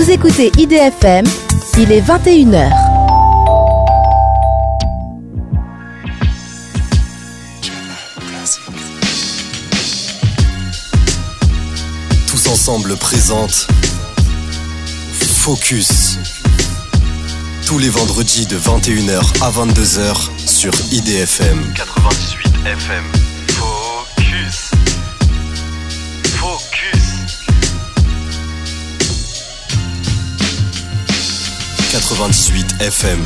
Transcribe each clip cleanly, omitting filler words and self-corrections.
Vous écoutez IDFM, il est 21h. Tous ensemble présente Focus. Tous les vendredis de 21h à 22h sur IDFM 98 FM. Focus. Focus. 98 FM.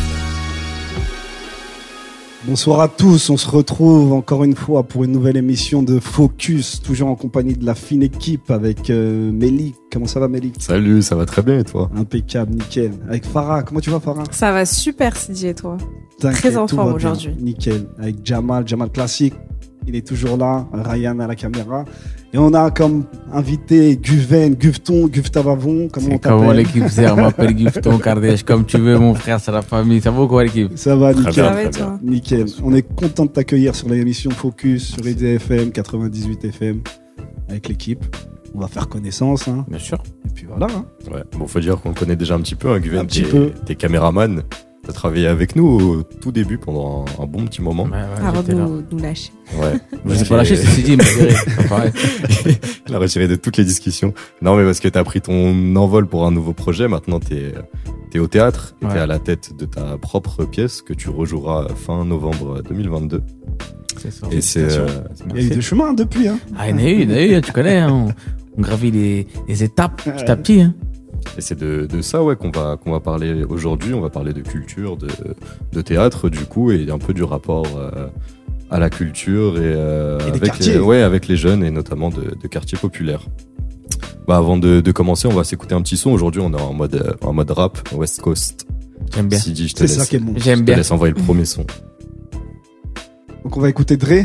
Bonsoir à tous, on se retrouve encore une fois pour une nouvelle émission de Focus, toujours en compagnie de la fine équipe avec Mélie. Comment ça va Mélie ? Salut, ça va très bien et toi ? Impeccable, nickel. Avec Farah, comment tu vas Farah ? Ça va super Sidi et toi ? Très en forme aujourd'hui. Nickel. Avec Jamal classique, il est toujours là, Ryan à la caméra. Et on a comme invité Guven, Gufton, Guftavavon, comment on t'appelle ? Comment l'équipe sert, on m'appelle Gufton, Kardèche, comme tu veux mon frère, c'est la famille. Ça va quoi l'équipe ? Ça va, nickel. Ça va et toi ? Nickel. On est content de t'accueillir sur l'émission Focus, sur IDFM, 98 FM, avec l'équipe. On va faire connaissance, hein. Bien sûr. Et puis voilà, hein. Ouais, bon, faut dire qu'on le connaît déjà un petit peu, hein, Guven. Un petit peu. T'es caméraman. T'as travaillé avec nous au tout début pendant un bon petit moment. Ouais, Avant de nous lâcher. Ouais. Je sais pas lâcher, c'est Sidi, mais Il a retiré de toutes les discussions. Non, mais parce que t'as pris ton envol pour un nouveau projet. Maintenant, t'es au théâtre et t'es à la tête de ta propre pièce que tu rejoueras fin novembre 2022. C'est ça. Et c'est, Il y a eu des chemins depuis, hein. Ah, il y en a eu, tu connais, hein. On gravit les étapes petit à petit, hein. Et c'est de ça, ouais, qu'on va parler aujourd'hui. On va parler de culture, de théâtre, du coup, et un peu du rapport à la culture et avec les jeunes et notamment de quartiers populaires. Bah, avant de commencer, on va s'écouter un petit son. Aujourd'hui, on est en mode rap, West Coast. J'aime bien. Sidi, C'est ça qui est bon. J'aime Je te bien. laisse envoyer le premier son. Donc on va écouter Dre.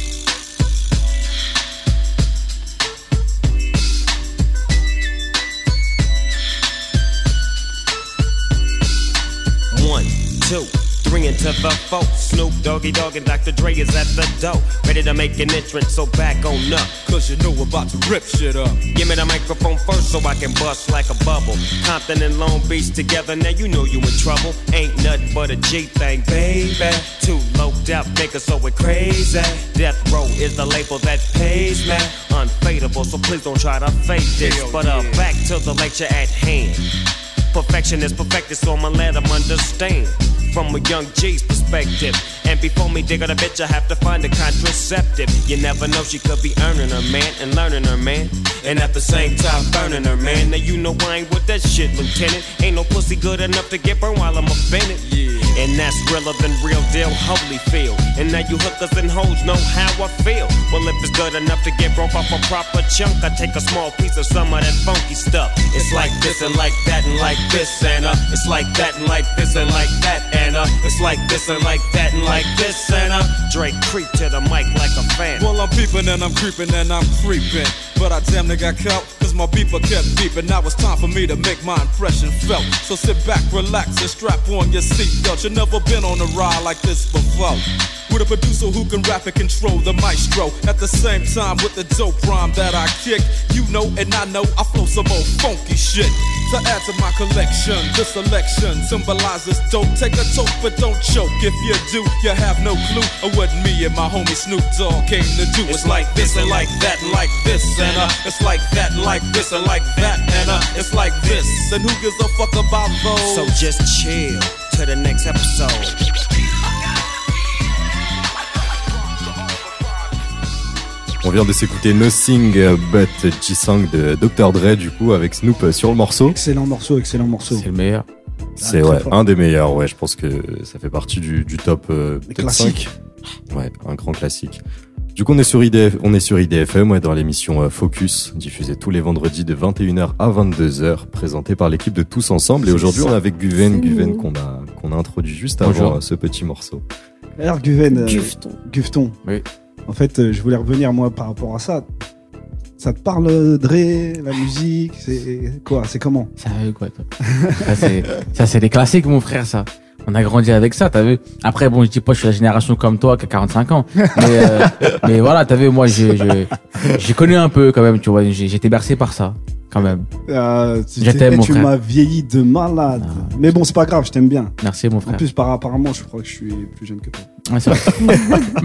Bringing to the folks, Snoop Doggy Dogg and Dr. Dre is at the door, ready to make an entrance, so back on up. Cause you know we're about to rip shit up. Give me the microphone first so I can bust like a bubble. Compton and Long Beach together, now you know you in trouble. Ain't nothing but a G thing, baby. Too loped out niggas, so we're crazy. Death Row is the label that pays me. Unfadable, so please don't try to fake this. But back to the lecture at hand. Perfection is perfected, so I'ma let them understand. From a young G's perspective. And before me dig on a bitch, I have to find a contraceptive. You never know, she could be earning her man and learning her man. And at the same time burning her man. Now you know I ain't with that shit, Lieutenant. Ain't no pussy good enough to get burned while I'm offended. Yeah. And that's realer than real deal, Holyfield. And now you hookers and hoes know how I feel. Well, if it's good enough to get broke off a proper chunk, I take a small piece of some of that funky stuff. It's like this and like that and like this and it's like that and like this and like that and it's like this and like that and like this and Drake creep to the mic like a fan. Well, I'm peeping and I'm creeping and I'm creeping, but I damn near got caught cause my beeper kept beeping. Now it's time for me to make my impression felt. So sit back, relax and strap on your seatbelt. You've never been on a ride like this before. With a producer who can rap and control the maestro. At the same time with the dope rhyme that I kick. You know and I know I flow some old funky shit. To add to my collection, this selection symbolizes dope. Take a toke but don't choke. If you do, you have no clue of what me and my homie Snoop Dogg came to do. It's like this and like that and like this and it's like that and like this and like that and it's like this. And who gives a fuck about those? So just chill to the next episode. On vient de s'écouter Nothing But G-Song de Dr. Dre, du coup, avec Snoop sur le morceau. Excellent morceau. C'est le meilleur. C'est un des meilleurs, ouais. Je pense que ça fait partie du top peut-être 5. Ouais, un grand classique. Du coup, on est sur IDFM, ouais, dans l'émission Focus, diffusée tous les vendredis de 21h à 22h, présentée par l'équipe de Tous Ensemble. Et aujourd'hui, on est avec Guven qu'on a introduit juste avant ce petit morceau. Alors Guven, Gufton. Oui. En fait, je voulais revenir moi par rapport à ça. Ça te parle, Dre, la musique, c'est quoi, c'est comment? Ça, quoi, toi? Ça, c'est des classiques, mon frère, ça. On a grandi avec ça, t'as vu. Après, bon, je dis pas, je suis la génération comme toi, qui a 45 ans. Mais voilà, t'as vu, moi, j'ai connu un peu, quand même, tu vois. J'ai été bercé par ça, quand même. Je t'aime, mon frère. Tu m'as vieilli de malade. Mais bon, c'est pas grave, je t'aime bien. Merci, mon frère. En plus, apparemment, je crois que je suis plus jeune que toi. Ouais, c'est vrai.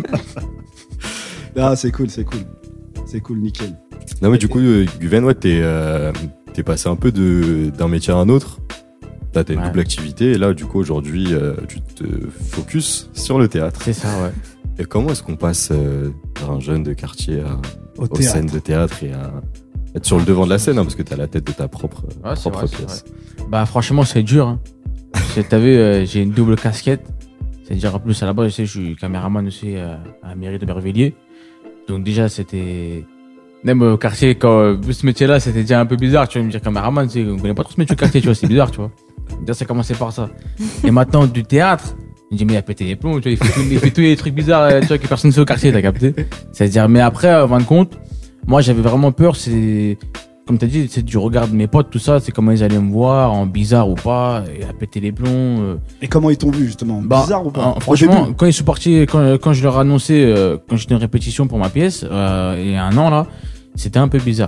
Ah, c'est cool. C'est cool, nickel. Non, mais du coup, Guven, ouais, t'es passé un peu d'un métier à un autre. Là, t'as une double activité, et là, du coup, aujourd'hui, tu te focus sur le théâtre. C'est ça, ouais. Et comment est-ce qu'on passe d'un jeune de quartier aux scènes de théâtre et à être sur le devant de la scène, hein, parce que t'as la tête de ta propre pièce. Bah, franchement, c'est dur, hein. T'as vu, j'ai une double casquette. C'est-à-dire, en plus, à la base, je suis caméraman aussi à la mairie de Bervilliers. Donc, déjà, c'était... Même au quartier, quand ce métier-là, c'était déjà un peu bizarre. Tu vas me dire caméraman, tu sais, on connaît pas trop ce métier de quartier, tu vois, c'est bizarre, tu vois. Déjà, ça a commencé par ça. Et maintenant, du théâtre, je me dis, mais il a pété les plombs, tu vois, il fait tous les trucs bizarres, tu vois, que personne ne fait au quartier, t'as capté. C'est-à-dire, mais après, en fin de compte, moi, j'avais vraiment peur, c'est, comme t'as dit, c'est du regard de mes potes, tout ça, c'est comment ils allaient me voir, en bizarre ou pas, et à péter les plombs. Et comment ils t'ont vu, justement? Bizarre ou pas? Franchement, quand ils sont partis, quand je leur ai annoncé, quand j'étais en répétition pour ma pièce, il y a un an, là, c'était un peu bizarre.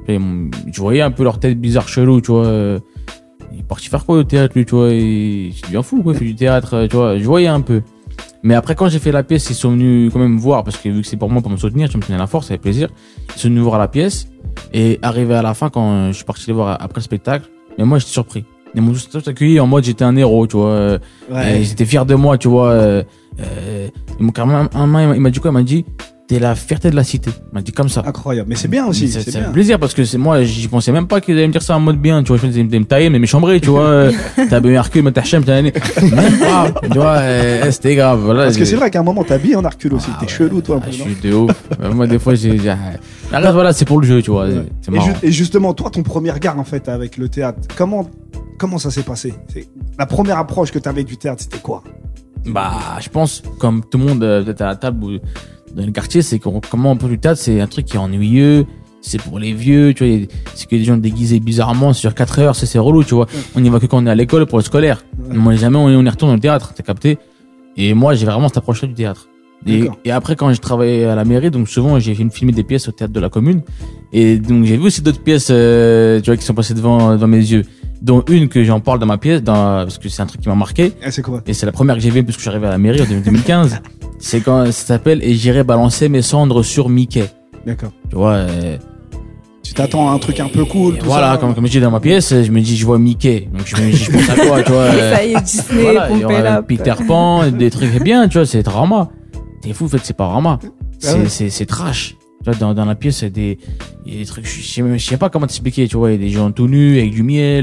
Je voyais un peu leur tête bizarre, chelou, tu vois. Il est parti faire quoi au théâtre, lui, tu vois. Il devient fou, quoi, il fait du théâtre, tu vois. Je voyais un peu. Mais après, quand j'ai fait la pièce, ils sont venus quand même me voir, parce que vu que c'est pour moi, pour me soutenir, tu me tenais la force, ça fait plaisir. Ils sont venus voir la pièce. Et arrivé à la fin, quand je suis parti les voir après le spectacle, mais moi, j'étais surpris. Ils m'ont tous accueilli en mode j'étais un héros, tu vois. Ils étaient fiers de moi, tu vois. Ils m'ont carrément, il m'a dit quoi? Il m'a dit, t'es la fierté de la cité. Il m'a dit comme ça. Incroyable. Mais c'est bien aussi. C'est un plaisir parce que c'est moi, j'y pensais même pas qu'ils allaient me dire ça en mode bien, tu vois. Je me disais, me tailler, mais me chambrer, tu vois. T'as bien Hercule, mais t'as Hachem, t'as même pas, tu vois, c'était grave, voilà. Parce que c'est vrai qu'à un moment, t'as bien en Hercule aussi. T'es chelou, toi, un peu. Je suis de ouf. Moi, des fois, arrête, voilà, c'est pour le jeu, tu vois. C'est marrant. Et justement, toi, ton premier regard, en fait, avec le théâtre, comment ça s'est passé? La première approche que t'avais du théâtre, c'était quoi? Bah, je pense, comme tout le monde, peut-être à la table ou dans le quartier, c'est comment on peut du théâtre, c'est un truc qui est ennuyeux, c'est pour les vieux, tu vois, c'est que les gens déguisés bizarrement sur 4 heures, c'est relou, tu vois. On y va que quand on est à l'école pour le scolaire. Moi, jamais on y retourne dans le théâtre, t'as capté? Et moi, j'ai vraiment cette approche-là du théâtre. Et après, quand j'ai travaillé à la mairie, donc souvent, j'ai filmé des pièces au théâtre de la commune. Et donc, j'ai vu aussi d'autres pièces, tu vois, qui sont passées devant mes yeux. Dont une que j'en parle dans ma pièce, parce que c'est un truc qui m'a marqué. C'est quoi? Et c'est la première que j'ai vue puisque je suis arrivé à la mairie en 2015. C'est quand ça s'appelle Et j'irai balancer mes cendres sur Mickey. D'accord. Tu vois. Tu t'attends à un truc un peu cool. Tout voilà, ça, comme je dis dans ma pièce, je me dis je vois Mickey. Donc je pense à quoi, tu vois. Ça y est, Disney, voilà, il y aura Peter Pan, des trucs bien, tu vois, c'est drama. T'es fou, en fait, c'est pas drama. C'est trash. Tu vois, dans la pièce, il y a des trucs, je sais pas comment t'expliquer, tu vois, il y a des gens tout nus, avec du miel,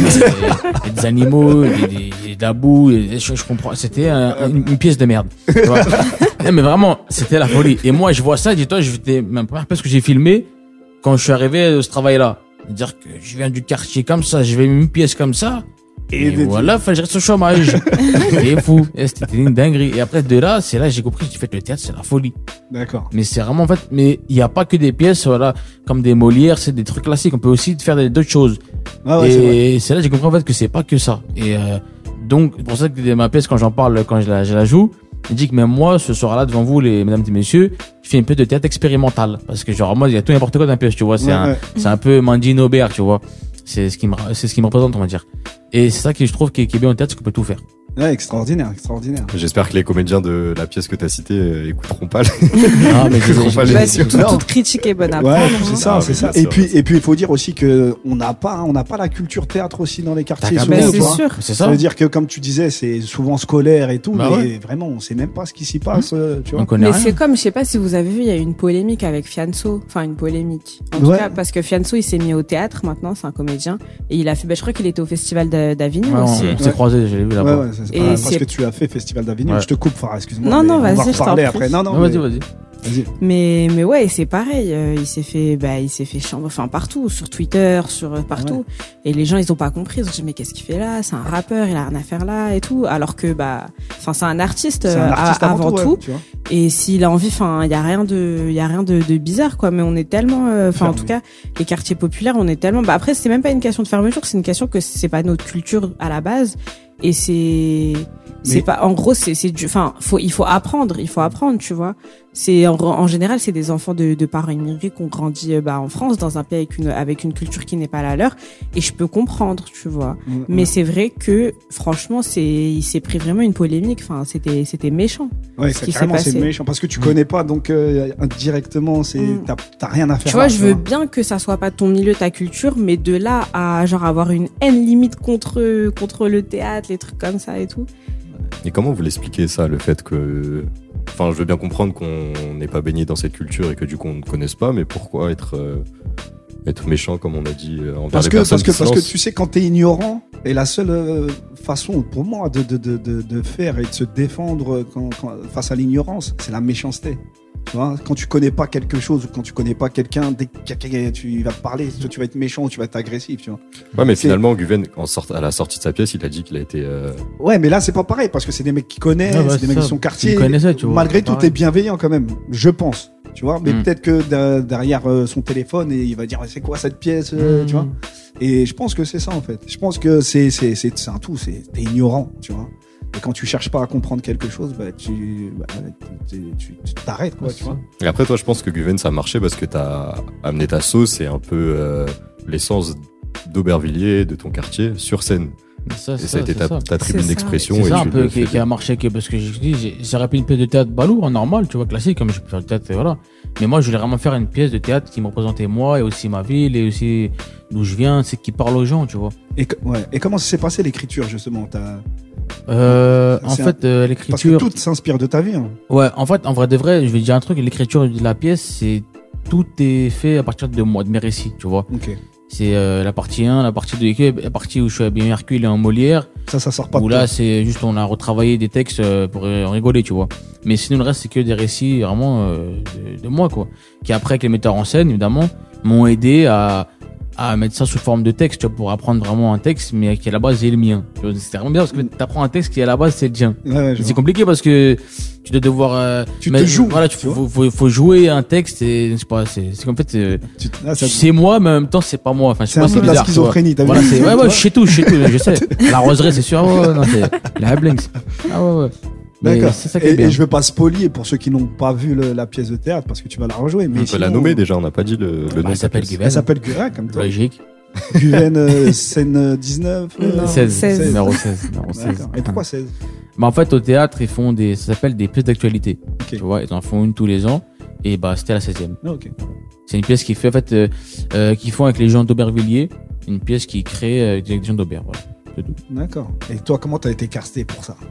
des animaux, de la boue, je comprends. C'était une pièce de merde. Tu vois. Mais vraiment, c'était la folie. Et moi, je vois ça, dis-toi, j'étais, même première pièce que j'ai filmé quand je suis arrivé à ce travail-là. C'est-à-dire que je viens du quartier comme ça, je vais une pièce comme ça. Et voilà, fallait que je reste au chômage. C'est fou. C'était une dinguerie. Et après, de là, c'est là que j'ai compris que le théâtre, c'est la folie. D'accord. Mais c'est vraiment, en fait, mais il n'y a pas que des pièces, voilà, comme des Molières, c'est des trucs classiques. On peut aussi faire d'autres choses. Ah ouais, et c'est là que j'ai compris, en fait, que c'est pas que ça. Et, donc, c'est pour ça que ma pièce, quand j'en parle, quand je la joue, je dis que même moi, ce soir-là, devant vous, mesdames et messieurs, je fais un peu de théâtre expérimental. Parce que, genre, moi, il y a tout n'importe quoi dans la pièce, tu vois. C'est un peu Mandy Aubert, tu vois. C'est ce qui me représente, on va dire. Et c'est ça que je trouve qui est bien en théâtre, c'est qu'on peut tout faire. Ouais, extraordinaire. J'espère que les comédiens de la pièce que t'as citée écouteront pas. Non, mais toute critique est bonne à prendre. Ouais, c'est ça. Et puis, il faut dire aussi que on n'a pas la culture théâtre aussi dans les quartiers. C'est sûr. C'est ça. Ça veut dire que, comme tu disais, c'est souvent scolaire et tout, mais vraiment, on sait même pas ce qui s'y passe, tu vois. Mais c'est comme, je sais pas si vous avez vu, il y a eu une polémique avec Fianso. Enfin, une polémique. En tout cas, parce que Fianso, il s'est mis au théâtre maintenant, c'est un comédien. Et il a fait, je crois qu'il était au Festival d'Avignon aussi. On s'est croisés, je l'ai vu là-bas. Parce que tu as fait Festival d'Avignon. Je te coupe, Farah, excuse-moi. Non, vas-y, on va reparler après. Non, vas-y. Mais ouais, c'est pareil. Il s'est fait chambre, enfin partout, sur Twitter, partout. Ouais. Et les gens, ils ont pas compris. Ils ont dit mais qu'est-ce qu'il fait là? C'est un rappeur, il a rien à faire là et tout. Alors que c'est un artiste avant tout. Ouais, et s'il a envie, enfin, il y a rien de bizarre quoi. Mais on est tellement, en tout cas, les quartiers populaires, on est tellement. Après, c'est même pas une question de fermeture, c'est une question que c'est pas notre culture à la base. Et c'est pas, en gros, il faut apprendre, tu vois. En général, c'est des enfants de parents immigrés qui ont grandi, en France, dans un pays avec une culture qui n'est pas la leur. Et je peux comprendre, tu vois. Mais c'est vrai que, franchement, il s'est pris vraiment une polémique. Enfin, c'était méchant. Ouais, c'est méchant. Parce que tu connais pas, donc, indirectement, t'as rien à faire. Tu vois, je veux bien que ça soit pas ton milieu, ta culture, mais de là à, genre, avoir une haine limite contre le théâtre, les trucs comme ça et tout. Et comment vous l'expliquez ça, le fait que... Enfin, je veux bien comprendre qu'on n'est pas baigné dans cette culture et que du coup on ne connaisse pas, mais pourquoi être méchant, comme on a dit, envers les personnes qui se lancent ? Parce que tu sais, quand t'es ignorant, et la seule façon pour moi de faire et de se défendre face à l'ignorance, c'est la méchanceté. Tu vois, quand tu connais pas quelque chose ou quand tu connais pas quelqu'un, dès que tu vas te parler, tu vas être méchant ou tu vas être agressif, tu vois. Ouais, mais finalement, Guven, à la sortie de sa pièce, il a dit qu'il a été... Ouais, mais là, c'est pas pareil, parce que c'est des mecs qui connaissent, c'est des mecs de son quartier. Malgré tout, t'es bienveillant quand même, je pense. Tu vois, mais peut-être que derrière son téléphone, il va dire, c'est quoi cette pièce, tu vois. Et je pense que c'est ça, en fait. Je pense que c'est un tout, t'es ignorant, tu vois. Et quand tu cherches pas à comprendre quelque chose, tu t'arrêtes, quoi, tu vois. Et après, toi, je pense que Guven, ça a marché parce que t'as amené ta sauce et un peu l'essence d'Aubervilliers, de ton quartier, sur scène. Ça a été ta tribune d'expression. C'est ça un peu qui a marché, parce que je dis, j'aurais pu une pièce de théâtre balourd, normal, tu vois, classique, comme je peux faire du théâtre, voilà. Mais moi, je voulais vraiment faire une pièce de théâtre qui me représentait moi et aussi ma ville et aussi d'où je viens, c'est qui parle aux gens, tu vois. Et comment ça s'est passé l'écriture, justement? L'écriture. Parce que tout s'inspire de ta vie. Hein. Ouais, en fait, en vrai de vrai, je vais dire un truc, l'écriture de la pièce, tout est fait à partir de moi, de mes récits, tu vois. Ok. C'est la partie 1, la partie 2, la partie où je suis bien Hercule et en Molière. Ça sort pas de où là, c'est juste, on a retravaillé des textes pour rigoler, tu vois. Mais sinon, le reste, c'est que des récits vraiment de moi, quoi. Qui après, avec les metteurs en scène, évidemment, m'ont aidé à mettre ça sous forme de texte, tu vois, pour apprendre vraiment un texte, mais qui à la base est le mien. C'est vraiment bien parce que t'apprends un texte qui à la base c'est le tien. Ouais, c'est compliqué parce que tu dois devoir. Te joues. Voilà, faut jouer un texte et c'est pas, c'est comme en fait, c'est moi, mais en même temps c'est pas moi. Enfin, je sais pas, c'est bizarre. La schizophrénie, t'as vu? Voilà, je sais tout, je sais. La roseraie, c'est sûr. Non, c'est la Blinks. Ouais. D'accord. C'est ça qui est bien. Et je veux pas spolier pour ceux qui n'ont pas vu la pièce de théâtre parce que tu vas la rejouer. Mais on peut la nommer déjà, on n'a pas dit le nom. Elle s'appelle Guven. Elle s'appelle Guven, comme toi. Logique. Guven, scène 19 16. Numéro 16. Et pourquoi 16? En fait, au théâtre, ils font ça s'appelle des pièces d'actualité. Okay. Tu vois, ils en font une tous les ans. Et c'était la 16e. Okay. C'est une pièce qu'ils font avec les gens d'Aubervilliers. Une pièce qui crée des gens d'Aubert, voilà. D'accord. Et toi, comment t'as été casté pour ça?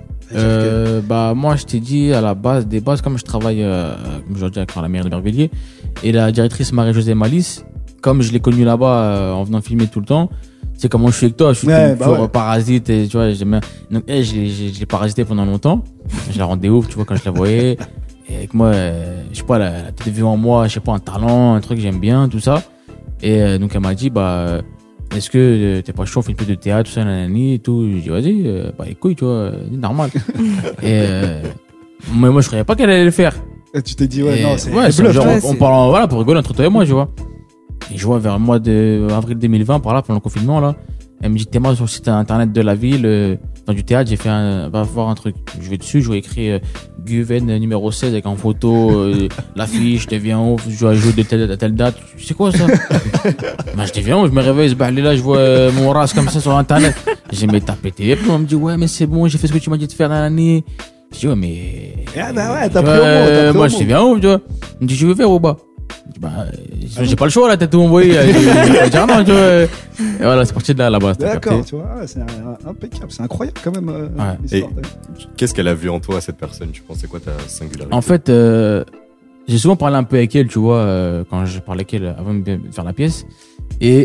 Moi, je t'ai dit à la base des bases, comme je travaille, comme je l'ai dit, avec la mairie d'Aubervilliers, et la directrice Marie-Josée Malice, comme je l'ai connue là-bas en venant filmer tout le temps, tu sais comment je suis avec toi, je suis toujours parasite, et tu vois, donc je l'ai parasité pendant longtemps. Je la rendais ouf, tu vois, quand je la voyais. Et avec moi, je sais pas, la tête vue en moi, je sais pas, un talent, un truc que j'aime bien, tout ça. Et donc elle m'a dit, est-ce que t'es pas chaud, on fait une pièce de théâtre, tout ça, nanani, et tout. Je dis, vas-y, les couilles, tu vois, c'est normal. Et mais moi, je croyais pas qu'elle allait le faire. Et tu t'es dit, non, c'est bluff. Genre, on parle, voilà, pour rigoler entre toi et moi, tu vois. Et je vois vers le mois d'avril 2020, par là, pendant le confinement, là, elle me dit, t'es mal sur le site internet de la ville, dans du théâtre, j'ai fait va voir un truc. Je vais dessus, je vois écrit Guven numéro 16 avec en photo l'affiche, je deviens ouf, je dois jouer de telle date. C'est quoi ça? Je deviens ouf, je me réveille, là, je vois mon race comme ça sur internet. J'ai mis tapé tes plombs, on me dit ouais, mais c'est bon, j'ai fait ce que tu m'as dit de faire dans l'année. Je dis ouais, mais. T'as pris au mot. Moi, je deviens ouf, tu vois. Il me dit je veux faire ou pas? J'ai pas le choix, là, t'as tout envoyé. Je vais dire non, tu vois. Et voilà, c'est parti de là-bas. D'accord, tu vois, c'est impeccable, c'est incroyable quand même. Et qu'est-ce qu'elle a vu en toi, cette personne? Tu penses, c'est quoi ta singularité? En fait, j'ai souvent parlé un peu avec elle, tu vois, quand je parlais avec elle avant de faire la pièce. Et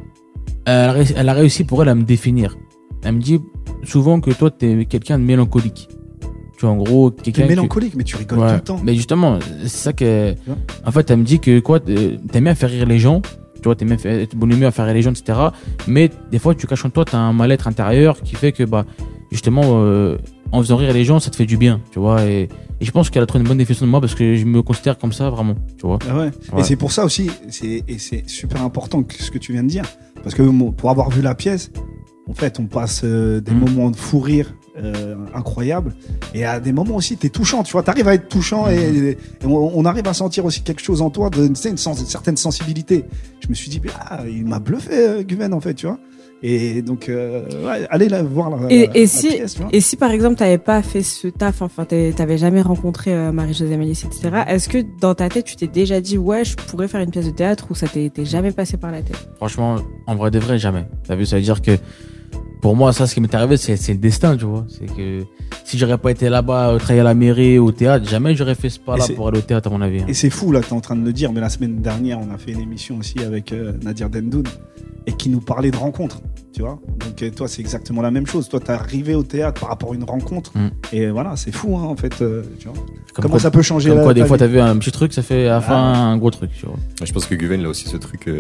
elle a réussi pour elle à me définir. Elle me dit souvent que toi, t'es quelqu'un de mélancolique. Tu vois, en gros, quelqu'un. T'es mélancolique, mais tu rigoles tout le temps. Mais justement, c'est ça que. En fait, elle me dit que quoi, t'aimes bien faire rire les gens. Tu vois, t'aimes bien être bonne humeur à faire rire les gens, etc. Mais des fois, tu caches en toi, t'as un mal-être intérieur qui fait que, justement, en faisant rire les gens, ça te fait du bien, tu vois. Et je pense qu'elle a trouvé une bonne définition de moi parce que je me considère comme ça, vraiment, tu vois. Ah ouais. Et c'est pour ça aussi, c'est super important ce que tu viens de dire. Parce que pour avoir vu la pièce, en fait, on passe des moments de fou rire incroyables, et à des moments aussi, t'es touchant, tu vois, t'arrives à être touchant, et on arrive à sentir aussi quelque chose en toi, une certaine sensibilité. Je me suis dit, il m'a bluffé, Guven, en fait, tu vois. Et donc, allez voir la pièce, et si par exemple t'avais pas fait ce taf, enfin t'avais jamais rencontré Marie-Josée Malice, etc. Est-ce que dans ta tête tu t'es déjà dit je pourrais faire une pièce de théâtre, ou ça t'était jamais passé par la tête? Franchement, en vrai de vrai, jamais. T'as vu, ça veut dire que pour moi, ça, ce qui m'est arrivé, c'est le destin, tu vois. C'est que si j'aurais pas été là-bas, travailler à la mairie, au théâtre, jamais j'aurais fait ce pas-là pour aller au théâtre, à mon avis. Et c'est fou, là, t'es en train de le dire, mais la semaine dernière, on a fait une émission aussi avec Nadir Dendoun, et qui nous parlait de rencontres, tu vois. Donc, toi, c'est exactement la même chose. Toi, t'es arrivé au théâtre par rapport à une rencontre, et voilà, c'est fou, hein, en fait, tu vois. Comment ça peut changer comme quoi, des fois, t'as vu un petit truc, ça fait à la fin un gros truc, tu vois. Je pense que Guven, a aussi ce truc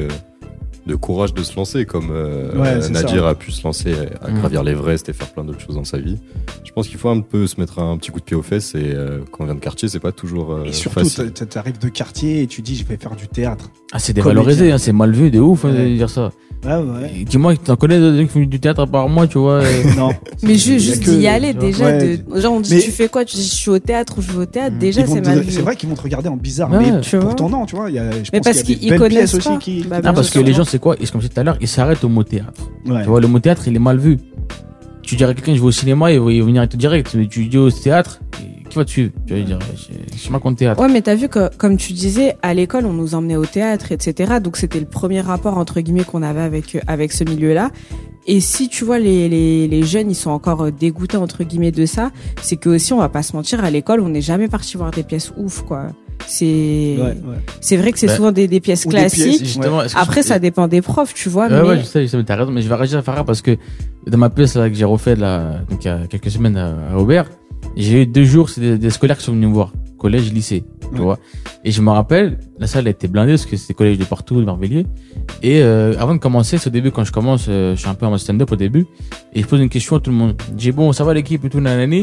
de courage de se lancer, comme Nadir a pu se lancer à gravir l'Everest et faire plein d'autres choses dans sa vie. Je pense qu'il faut un peu se mettre un petit coup de pied aux fesses, et quand on vient de quartier, c'est pas toujours et surtout, t'arrives de quartier et tu dis je vais faire du théâtre. Ah, c'est dévalorisé, hein, c'est mal vu, de ouf, de dire ça. Ouais. Dis-moi, t'en connais des gens qui font du théâtre à part moi, tu vois. Non. Mais juste d'y aller, déjà. Genre, on dit, tu fais quoi? Tu dis, je suis au théâtre ou je vais au théâtre. Déjà, c'est mal vu. C'est vrai qu'ils vont te regarder en bizarre. Mais pourtant, non, tu vois. Mais parce qu'ils connaissent pas. Aussi parce que les gens, c'est quoi? Comme je disais tout à l'heure, ils s'arrêtent au mot théâtre. Tu vois, le mot théâtre, il est mal vu. Tu dirais à quelqu'un, je vais au cinéma, il va venir te direct. Tu dis au théâtre, qui va te suivre? Tu vas dire, je suis pas contre théâtre. Ouais, mais t'as vu que, comme tu disais, à l'école, on nous emmenait au théâtre, etc. Donc, c'était le premier rapport, entre guillemets, qu'on avait avec ce milieu-là. Et si tu vois, les jeunes, ils sont encore dégoûtés, entre guillemets, de ça, c'est que aussi, on va pas se mentir, à l'école, on n'est jamais parti voir des pièces ouf, quoi. C'est vrai que c'est souvent des pièces classiques. Justement, après, ça dépend des profs, tu vois. Ouais, je sais, t'as raison, mais je vais réagir à Farah parce que dans ma pièce, là, que j'ai refait, là, donc, il y a quelques semaines à Aubert, j'ai eu 2 jours, c'est des scolaires qui sont venus me voir. Collège, lycée, tu vois. Et je me rappelle, la salle a été blindée parce que c'était collège de partout, de Marvilliers. Et, avant de commencer, c'est au début, quand je commence, je suis un peu en mode stand-up au début. Et je pose une question à tout le monde. Je dis, bon, ça va l'équipe et tout, nanani.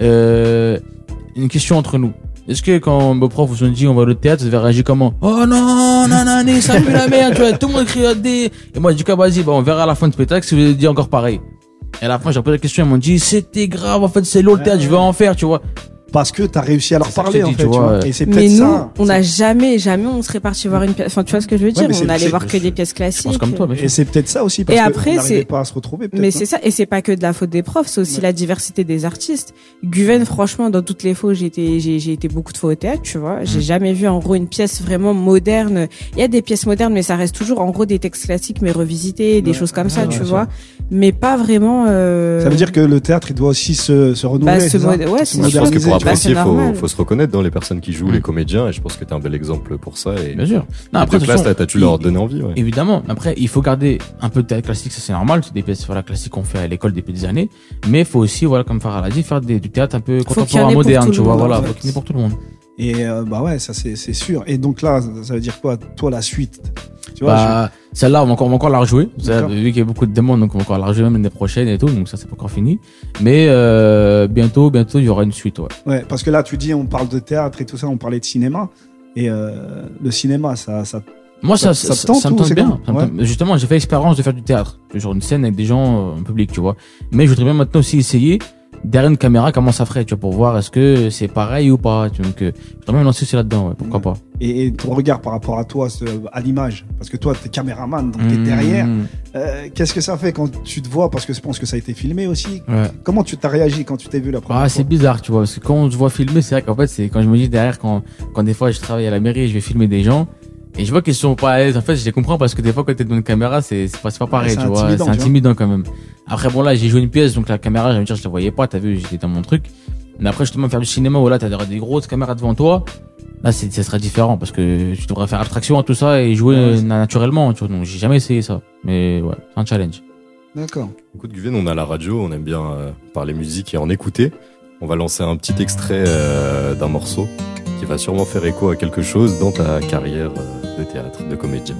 Une question entre nous. Est-ce que quand vos profs vous ont dit on va au théâtre, vous avez réagi comment? Oh non, nanani, ça pue la merde, tu vois, tout le monde crie des. Et moi, je dis, vas-y, on verra à la fin du spectacle si vous avez dit encore pareil. Et à la fin, j'ai posé la question, ils m'ont dit, c'était grave, en fait, c'est l'autre théâtre, je vais en faire, tu vois. Parce que t'as réussi à leur parler, en fait, tu vois. Et c'est mais peut-être nous, ça. on n'a jamais, on serait parti voir une pièce. Enfin, tu vois ce que je veux dire? On allait voir que des pièces classiques. Je pense comme toi, mais et c'est peut-être ça aussi, parce qu'on n'arrivait pas à se retrouver, peut-être. Mais c'est ça, et c'est pas que de la faute des profs, c'est aussi la diversité des artistes. Guven, franchement, dans toutes les fois, j'ai été beaucoup de fois au théâtre, tu vois. J'ai jamais vu, en gros, une pièce vraiment moderne. Il y a des pièces modernes, mais ça reste toujours, en gros, des textes classiques, mais revisités, des choses comme ça, tu vois. Mais pas vraiment, Ça veut dire que le théâtre, il doit aussi se renouveler. Ouais, c'est je pense que pour apprécier, faut se reconnaître dans les personnes qui jouent, les comédiens, et je pense que t'es un bel exemple pour ça. Et bien sûr. Non, après, classe, t'as tu leur donner envie. Ouais. Évidemment. Après, il faut garder un peu de théâtre classique, ça c'est normal. C'est des pièces classiques qu'on fait à l'école depuis des années. Mais il faut aussi, comme Farah l'a dit, faire du théâtre un peu contemporain, moderne, tu vois. Voilà, faut qu'il y en ait pour tout le monde. Et ouais, ça c'est sûr. Et donc là, ça veut dire quoi, toi, la suite? Tu vois, celle-là, on va encore la rejouer. Vu qu'il y a beaucoup de demandes, donc on va encore la rejouer même l'année prochaine et tout. Donc ça, c'est pas encore fini. Mais bientôt, il y aura une suite. Ouais, parce que là, tu dis, on parle de théâtre et tout ça, on parlait de cinéma. Et le cinéma, ça moi, ça me tente bien. Justement, j'ai fait l'expérience de faire du théâtre, genre une scène avec des gens en public, tu vois. Mais je voudrais bien maintenant aussi essayer derrière une caméra comment ça ferait, tu vois, pour voir est-ce que c'est pareil ou pas. Donc, je voudrais bien me lancer aussi là-dedans, pourquoi pas. Et ton regard par rapport à toi, à l'image, parce que toi, t'es caméraman, donc t'es derrière. Qu'est-ce que ça fait quand tu te vois, parce que je pense que ça a été filmé aussi. Comment tu t'as réagi quand tu t'es vu la première fois? C'est bizarre, tu vois, parce que quand on se voit filmer, c'est vrai qu'en fait, c'est quand je me dis derrière, quand des fois je travaille à la mairie et je vais filmer des gens. Et je vois qu'ils sont pas à l'aise. En fait, je les comprends parce que des fois, quand t'es devant une caméra, c'est pas pareil, tu vois. C'est intimidant quand même. Après, bon, là, j'ai joué une pièce, donc la caméra, je la voyais pas, t'as vu, j'étais dans mon truc. Mais après, justement, faire du cinéma où là, t'as des grosses caméras devant toi. Là, ça serait différent parce que tu devrais faire abstraction à tout ça et jouer naturellement, tu vois. Donc, j'ai jamais essayé ça. Mais ouais, c'est un challenge. D'accord. Écoute, Guven, on a la radio, on aime bien parler musique et en écouter. On va lancer un petit extrait d'un morceau qui va sûrement faire écho à quelque chose dans ta carrière de théâtre, de comédien.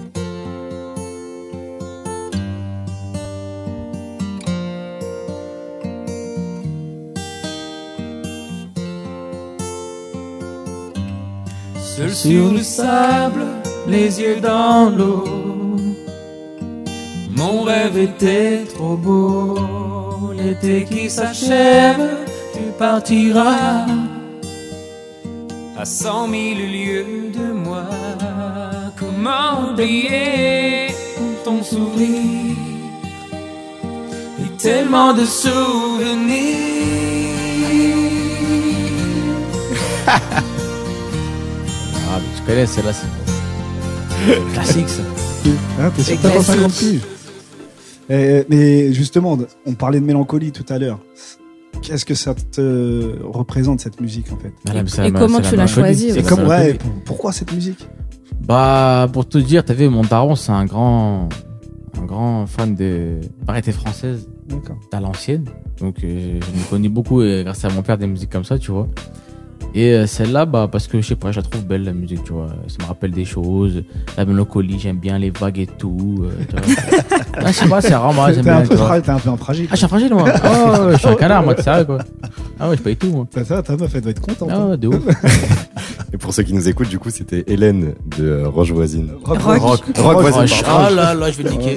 Seul sur le sable, les yeux dans l'eau, mon rêve était trop beau. l'été qui s'achève, tu partiras à 100 000 lieues de moi. Comment oublier ton sourire et tellement de souvenirs. Ah, mais tu connais, celle-là, c'est classique, ça. Hein, t'es sûr que t'as pas 50 piges. Mais justement, on parlait de mélancolie tout à l'heure. Qu'est-ce que ça te représente, cette musique, en fait? Et comment tu l'as choisie? Pourquoi cette musique? Bah, pour te dire, t'as vu, mon daron, c'est un grand fan de variété française. D'accord. À l'ancienne. Donc, je me connais beaucoup grâce à mon père des musiques comme ça, tu vois. Et celle-là, bah, parce que je sais pas, je la trouve belle, la musique, tu vois. Ça me rappelle des choses. La mélancolie, j'aime bien les vagues et tout. Je sais pas, c'est rare, moi, j'aime bien. T'es un peu un fragile. Ah, je suis un fragile, moi. Oh, je suis un canard, moi, tu sais, quoi. Ah ouais, je paye tout, moi. Ta meuf, elle doit être contente. Ah ouais, de ouf. Et pour ceux qui nous écoutent, du coup, c'était Hélène de Roche Voisine. Rock Voisine. Ah là là, je vais niquer.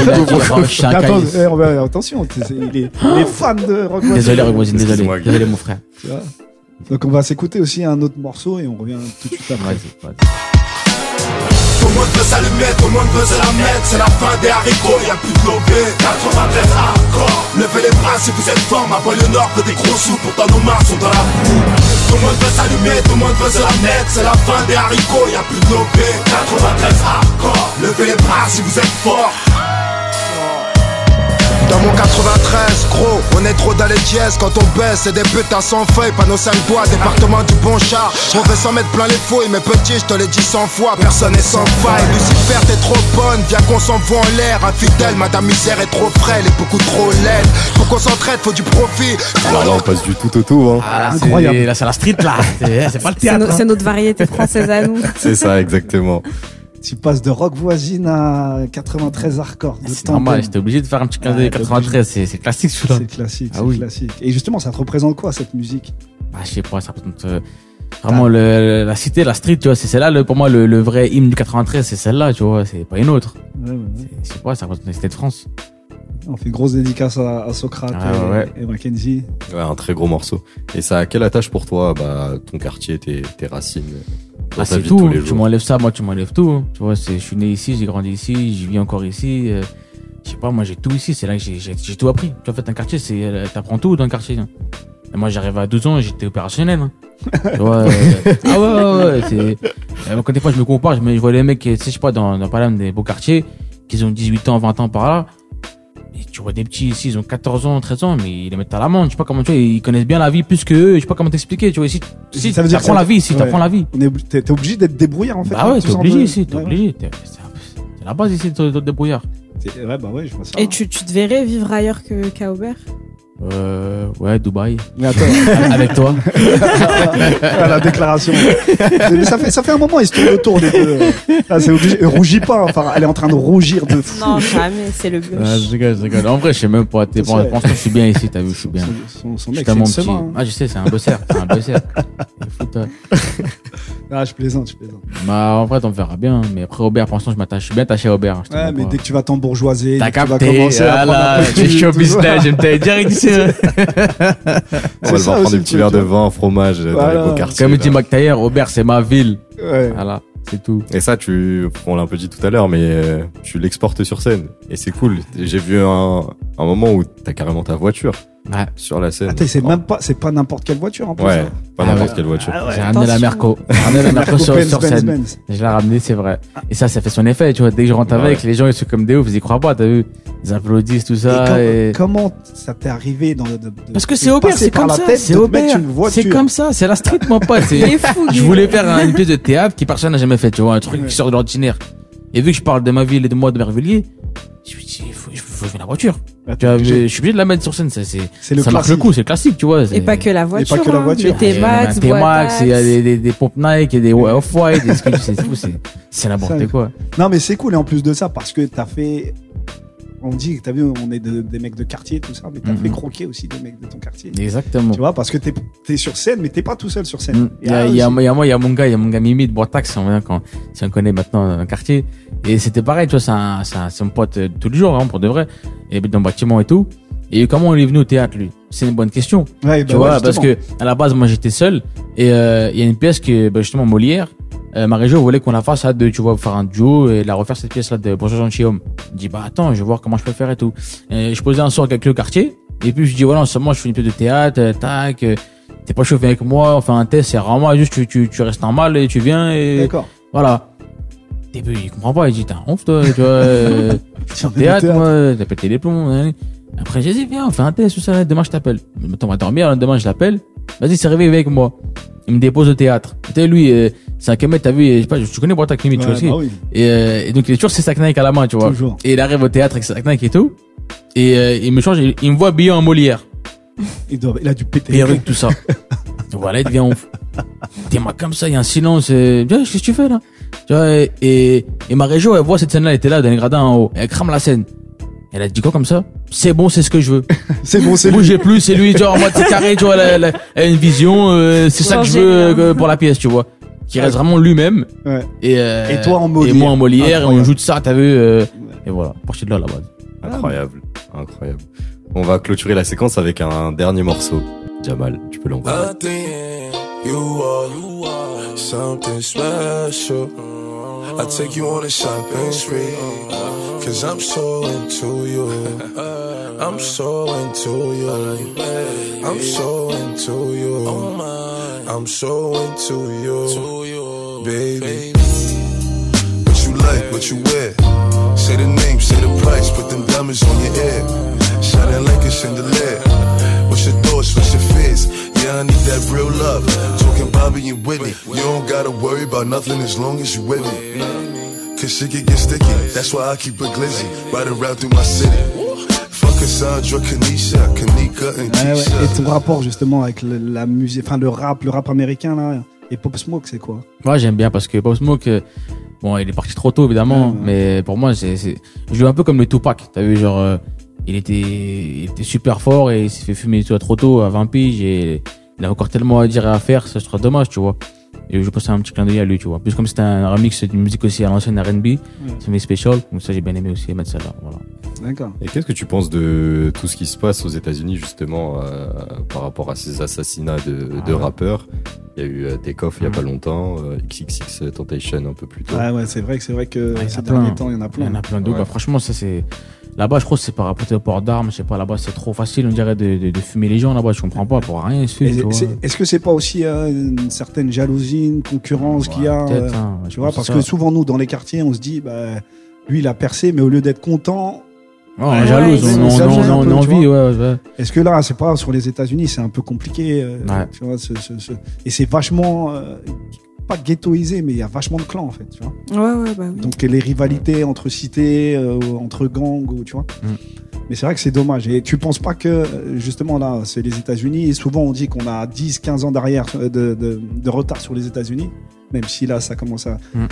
Attention, il est fan de Rock Voisine. Désolé, Rock Voisine, désolé, mon frère. Donc on va s'écouter aussi un autre morceau et on revient tout de suite après. Vas-y. Tout le monde veut s'allumer, tout le monde veut se la mettre. C'est la fin des haricots, y'a plus de lobé. 93 hardcore. Levez les bras si vous êtes fort. Ma banlieue nord veut des gros sous, pourtant nos mains sont dans la boue. Tout le monde veut s'allumer, tout le monde veut se la mettre. C'est la fin des haricots, y'a plus de lobé. 93 hardcore. Levez les bras si vous êtes fort. Dans mon 93, gros, on est trop dans les dièses. Quand on baisse, c'est des putains sans feuilles. Panneau 5 doigts, département du bon char. On veut s'en mettre plein les fouilles, mais petit, je te l'ai dit 100 fois. Personne n'est sans faille. Lucifer, t'es trop bonne, viens qu'on s'envoie en l'air. Infidèle, madame misère est trop frêle et beaucoup trop laide. Pour qu'on s'entraide, faut du profit. Alors là, on passe du tout au tout, hein. Ah, incroyable. Là, c'est la street, là. C'est pas le théâtre. C'est notre variété française à nous. C'est ça, exactement. Tu passes de Rock Voisine à 93 hardcore. C'est normal, j'étais obligé de faire un petit 93, c'est classique celui-là. C'est classique, classique. Et justement, ça te représente quoi, cette musique? Bah, je sais pas, ça représente vraiment la cité, la street, tu vois, c'est celle-là, pour moi, le vrai hymne du 93, c'est celle-là, tu vois, c'est pas une autre. Ouais. Je sais pas, ça représente la cité de France. On fait grosse dédicace à Socrate et Mackenzie. Ouais, un très gros morceau. Et ça a quelle attache pour toi, bah, ton quartier, tes racines? Ah, c'est tout, tu m'enlèves ça, moi tu m'enlèves tout. Tu vois, je suis né ici, j'ai grandi ici, j'y vis encore ici. Je sais pas, moi j'ai tout ici, c'est là que j'ai tout appris. Tu vois, en fait, un quartier, t'apprends tout dans le quartier. Hein. Et moi j'arrive à 12 ans et j'étais opérationnel. Hein. Tu vois, ouais. Quand des fois je me compare, je vois les mecs, tu sais, je sais pas, dans par exemple des beaux quartiers, qui ont 18 ans, 20 ans par là. Et tu vois des petits ici, ils ont 14 ans, 13 ans, mais ils les mettent à l'amende. Je sais pas comment, tu vois, ils connaissent bien la vie plus que eux. Je sais pas comment t'expliquer, tu vois. Si ça veut dire t'apprends la vie, si t'apprends la vie. T'es obligé d'être débrouillard, en fait. Bah ouais, t'es obligé ici, t'es obligé. C'est la base ici d'être débrouillard. Ouais, bah ouais, je vois ça. Et tu te verrais vivre ailleurs qu'à Aubert? Ouais, Dubaï. Mais attends. Avec toi. La déclaration. Mais ça fait un moment, il se tourne autour des deux. Ah, c'est obligé. Rougis pas. Enfin, elle est en train de rougir de fou. Non, jamais, c'est le blush. Je rigole. En vrai, je sais même pas. Franchement, je suis bien ici, t'as vu, je suis bien. Son mec, c'est une semaine. Ah, je sais, c'est un bosseur. Ah, je plaisante. Bah, en vrai, on verra bien. Mais après, Aubert, pour l'instant, je suis bien attaché à Aubert. Ouais, mais dès que tu vas t'embourgeoiser, t'as capté. Tu vas commencer à prendre un peu de show business, je t'avais direct ici. On va le voir prendre des petits verres de vin, fromage dans les beaux quartiers. Comme dit McTayer, Aubert, c'est ma ville. Ouais. Voilà, c'est tout. Et ça, on l'a un peu dit tout à l'heure, mais tu l'exportes sur scène. Et c'est cool. J'ai vu un moment où t'as carrément ta voiture. Ouais. Sur la scène. Attends, c'est pas n'importe quelle voiture en plus. Ouais, pas n'importe quelle voiture. J'ai ramené la Merco. Sur scène. Je l'ai ramené, c'est vrai. Et ça fait son effet, tu vois. Dès que je rentre avec, les gens, ils sont comme des oufs, ils y croient pas, t'as vu. Ils applaudissent, tout ça. Comment ça t'est arrivé Parce que c'est Aubert, c'est comme ça. C'est Aubert. C'est comme ça, c'est la street, mon pote. Je voulais faire une pièce de théâtre qui personne n'a jamais fait, tu vois. Un truc qui sort de l'ordinaire. Et vu que je parle de ma ville et de moi, de Merveilliers, je me dis, il faut jouer la voiture. Je suis obligé de la mettre sur scène, ça marque le coup, c'est le classique, tu vois. Et pas que la voiture. Et pas que la voiture. T-Max, il y a des pompes Nike, et des Off-White, c'est n'importe quoi. Non, mais c'est cool, et en plus de ça, parce que t'as fait, on dit, t'as vu, on est des mecs de quartier, tout ça, mais t'as fait croquer aussi des mecs de ton quartier. Exactement. Tu vois, parce que t'es sur scène, mais t'es pas tout seul sur scène. Il y a mon gars Mimi de Boitax, si on connaît maintenant dans le quartier. Et c'était pareil, tu vois, c'est mon pote tous les jours, hein, pour de vrai. Il habite dans le bâtiment et tout. Et comment il est venu au théâtre, lui? C'est une bonne question. Ouais, tu vois, parce que, à la base, moi, j'étais seul. Et, il y a une pièce que, justement, Molière, Marie-Jo voulait qu'on la fasse à deux, tu vois, faire un duo et la refaire cette pièce-là de Bonjour Gentilhomme. Je dis, attends, je vais voir comment je peux faire et tout. Et je posais un soir avec le quartier. Et puis, je dis, voilà, seulement, je fais une pièce de théâtre, tac, t'es pas chauffé avec moi, on fait un test, c'est rarement, juste, tu restes normal et tu viens et. D'accord. Voilà. Et puis, il comprend pas, il dit, t'es un ouf, toi, tu vois, c'est un théâtre, moi, t'as pété les plombs, hein. Après, j'ai dit, viens, on fait un test, tout ça, demain, je t'appelle. Attends, on va dormir, demain, je l'appelle. Vas-y, c'est réveillé avec moi. Il me dépose au théâtre. Tu sais, lui, c'est un Kemet, t'as vu, je sais pas, tu connais Bratak Limite, tu vois aussi. Oui. Et donc, il est toujours ses sacs Nike à la main, tu vois. Toujours. Et il arrive au théâtre avec ses sacs Nike et tout. Et, il me change, il me voit habillé en Molière. Il a dû péter. Et avec tout ça. Donc voilà, il devient ouf. T'es moi comme ça, il y a un silence, qu'est-ce que tu fais là? Tu vois, et Marie-Jo, elle voit cette scène-là, elle était là, dans les gradins en haut. Elle crame la scène. Elle a dit quoi comme ça? C'est bon, c'est ce que je veux. C'est bon, c'est lui. Bougez plus, c'est lui, genre, en mode, c'est carré, tu vois, elle a une vision, c'est ça que je veux pour la pièce, tu vois. Qui reste vraiment lui-même. Ouais. Et toi en Molière. Et moi en Molière, et on joue de ça, t'as vu, et voilà, parti de là, à la base. Incroyable, incroyable. On va clôturer la séquence avec un dernier morceau. Jamal, tu peux l'envoyer. You are something special. I take you on a shopping spree, 'cause I'm so into you. I'm so into you. I'm so into you. I'm so into you, baby. What you like, what you wear? Say the name, say the price, put them diamonds on your ear. Shining like a chandelier. What's your thoughts, what's your fears? Yeah, I need that real love. Talking Bobby and Whitney. You don't gotta worry about nothing as long as you with me. Cause shit can get sticky. That's why I keep it glizzy. Riding around through my city. Fuck Cassandra, Kanisha, Kanika and Keisha. Et ton rapport justement avec la musique, enfin le rap américain là, et Pop Smoke, c'est quoi? Moi, j'aime bien parce que Pop Smoke, bon, il est parti trop tôt évidemment, mais pour moi, je joue un peu comme le Tupac. T'as vu, genre, il était super fort et il s'est fait fumer trop tôt à 20 piges et il a encore tellement à dire et à faire, ça serait dommage, tu vois. Et je pense à un petit clin d'œil à lui, tu vois. Plus comme c'était un remix d'une musique aussi à l'ancienne R&B, c'est mes spécial, donc ça j'ai bien aimé aussi mettre ça là, voilà. D'accord. Et qu'est-ce que tu penses de tout ce qui se passe aux États-Unis justement par rapport à ces assassinats de rappeurs? Il y a eu Takeoff il y a pas longtemps, XXX Temptation un peu plus tôt. Ouais, c'est vrai que ces derniers temps il y en a plein. Il y en a plein d'autres. Bah, franchement, ça c'est là-bas, je crois que c'est par rapport au port d'armes, je sais pas, là-bas c'est trop facile, on dirait de fumer les gens là-bas, je comprends pas, pour rien se Est-ce que c'est pas aussi une certaine jalousie, une concurrence qu'il y a, tu vois, parce que souvent nous dans les quartiers, on se dit lui il a percé, mais au lieu d'être content, on est jalouse, on a envie, ouais. Est-ce que là, c'est pas sur les États-Unis, c'est un peu compliqué, tu vois, et c'est vachement pas ghettoisé, mais il y a vachement de clans en fait, tu vois. Ouais, bah oui. Donc les rivalités entre cités, entre gangs, tu vois. Mais c'est vrai que c'est dommage. Et tu penses pas que justement là, c'est les États-Unis, et souvent on dit qu'on a 10-15 ans derrière de retard sur les États-Unis, même si là ça commence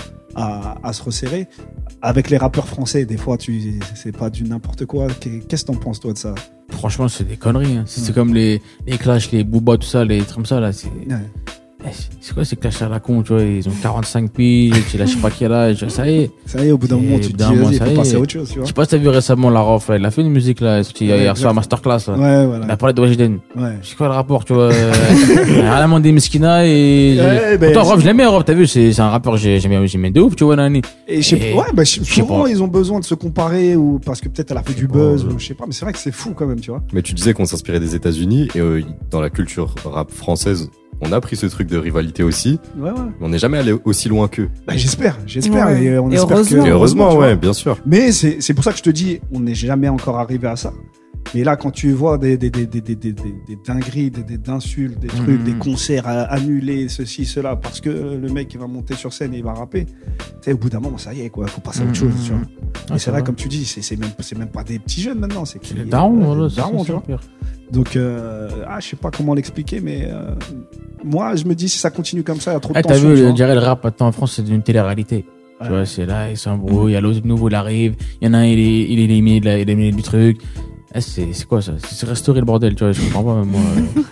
à se resserrer. Avec les rappeurs français, des fois, c'est pas du n'importe quoi. Qu'est-ce que t'en penses, toi, de ça? Franchement, c'est des conneries. Hein. C'est comme les Clash, les Booba, tout ça, les trucs comme ça, là. C'est quoi ces Clash à la con, tu vois? Ils ont 45 piges, tu lâches pas quel âge. Ça y est, au bout d'un moment, tu te dis, vas-y, faut passer à autre chose, tu vois. Je sais pas si t'as vu récemment la Rof, là. Il a fait une musique, là, hier soir, masterclass, là. Ouais, voilà. Il a parlé de Wajden. Ouais. C'est quoi le rapport, tu vois? Rien à demander Meskina et. Pourtant, Rof, je l'aimais, Rof, t'as vu, c'est un rappeur, j'aime de ouf, tu vois, Nani. Et souvent, ils ont besoin de se comparer, ou parce que peut-être elle a fait du buzz, ou je sais pas, mais c'est vrai que c'est fou quand même, tu vois. Mais tu disais qu'on s'inspirait des États-Unis, et dans la culture rap française, on a pris ce truc de rivalité aussi. Ouais. Mais on n'est jamais allé aussi loin qu'eux. Bah, j'espère. Ouais. Et on espère heureusement, ouais, bien sûr. Mais c'est pour ça que je te dis, on n'est jamais encore arrivé à ça. Mais là, quand tu vois des dingueries, des insultes, des trucs, des concerts annulés, ceci, cela, parce que le mec, il va monter sur scène et il va rapper, tu sais, au bout d'un moment, ça y est, quoi, faut passer à autre chose, tu vois. Et c'est vrai, comme tu dis, c'est même pas des petits jeunes maintenant, c'est des darons, tu vois. Donc, je sais pas comment l'expliquer, mais moi, je me dis, si ça continue comme ça, il y a trop de tension. T'as vu, je dirais, le rap maintenant en France, c'est une télé-réalité. Tu vois, c'est là, ils s'embrouillent, il y a l'autre nouveau, il arrive, il y en a un, il est éliminé du truc. C'est quoi ça? C'est restaurer le bordel, tu vois, je comprends pas, même moi.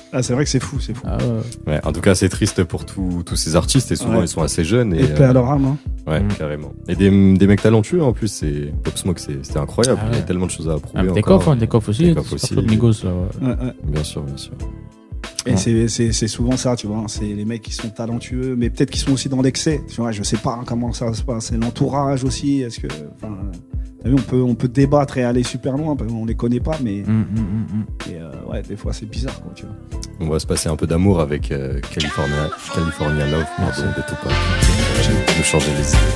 Ah, c'est vrai que c'est fou. Ah, ouais, en tout cas, c'est triste pour tous ces artistes et souvent ils sont assez jeunes. Et paix à leur âme, hein. Ouais, carrément. Et des mecs talentueux en plus, c'est Pop Smoke, c'était incroyable. Il y a tellement de choses à prouver. Decoff aussi. Migos, ouais. Bien sûr. Et c'est souvent ça, tu vois. C'est les mecs qui sont talentueux, mais peut-être qu'ils sont aussi dans l'excès. Tu vois, je sais pas comment ça se passe. C'est l'entourage aussi. Est-ce que, enfin, on peut débattre et aller super loin parce qu'on les connaît pas, mais ouais, des fois c'est bizarre, quoi, tu vois. On va se passer un peu d'amour avec California Love, pardon, de Tupac. De changer les idées.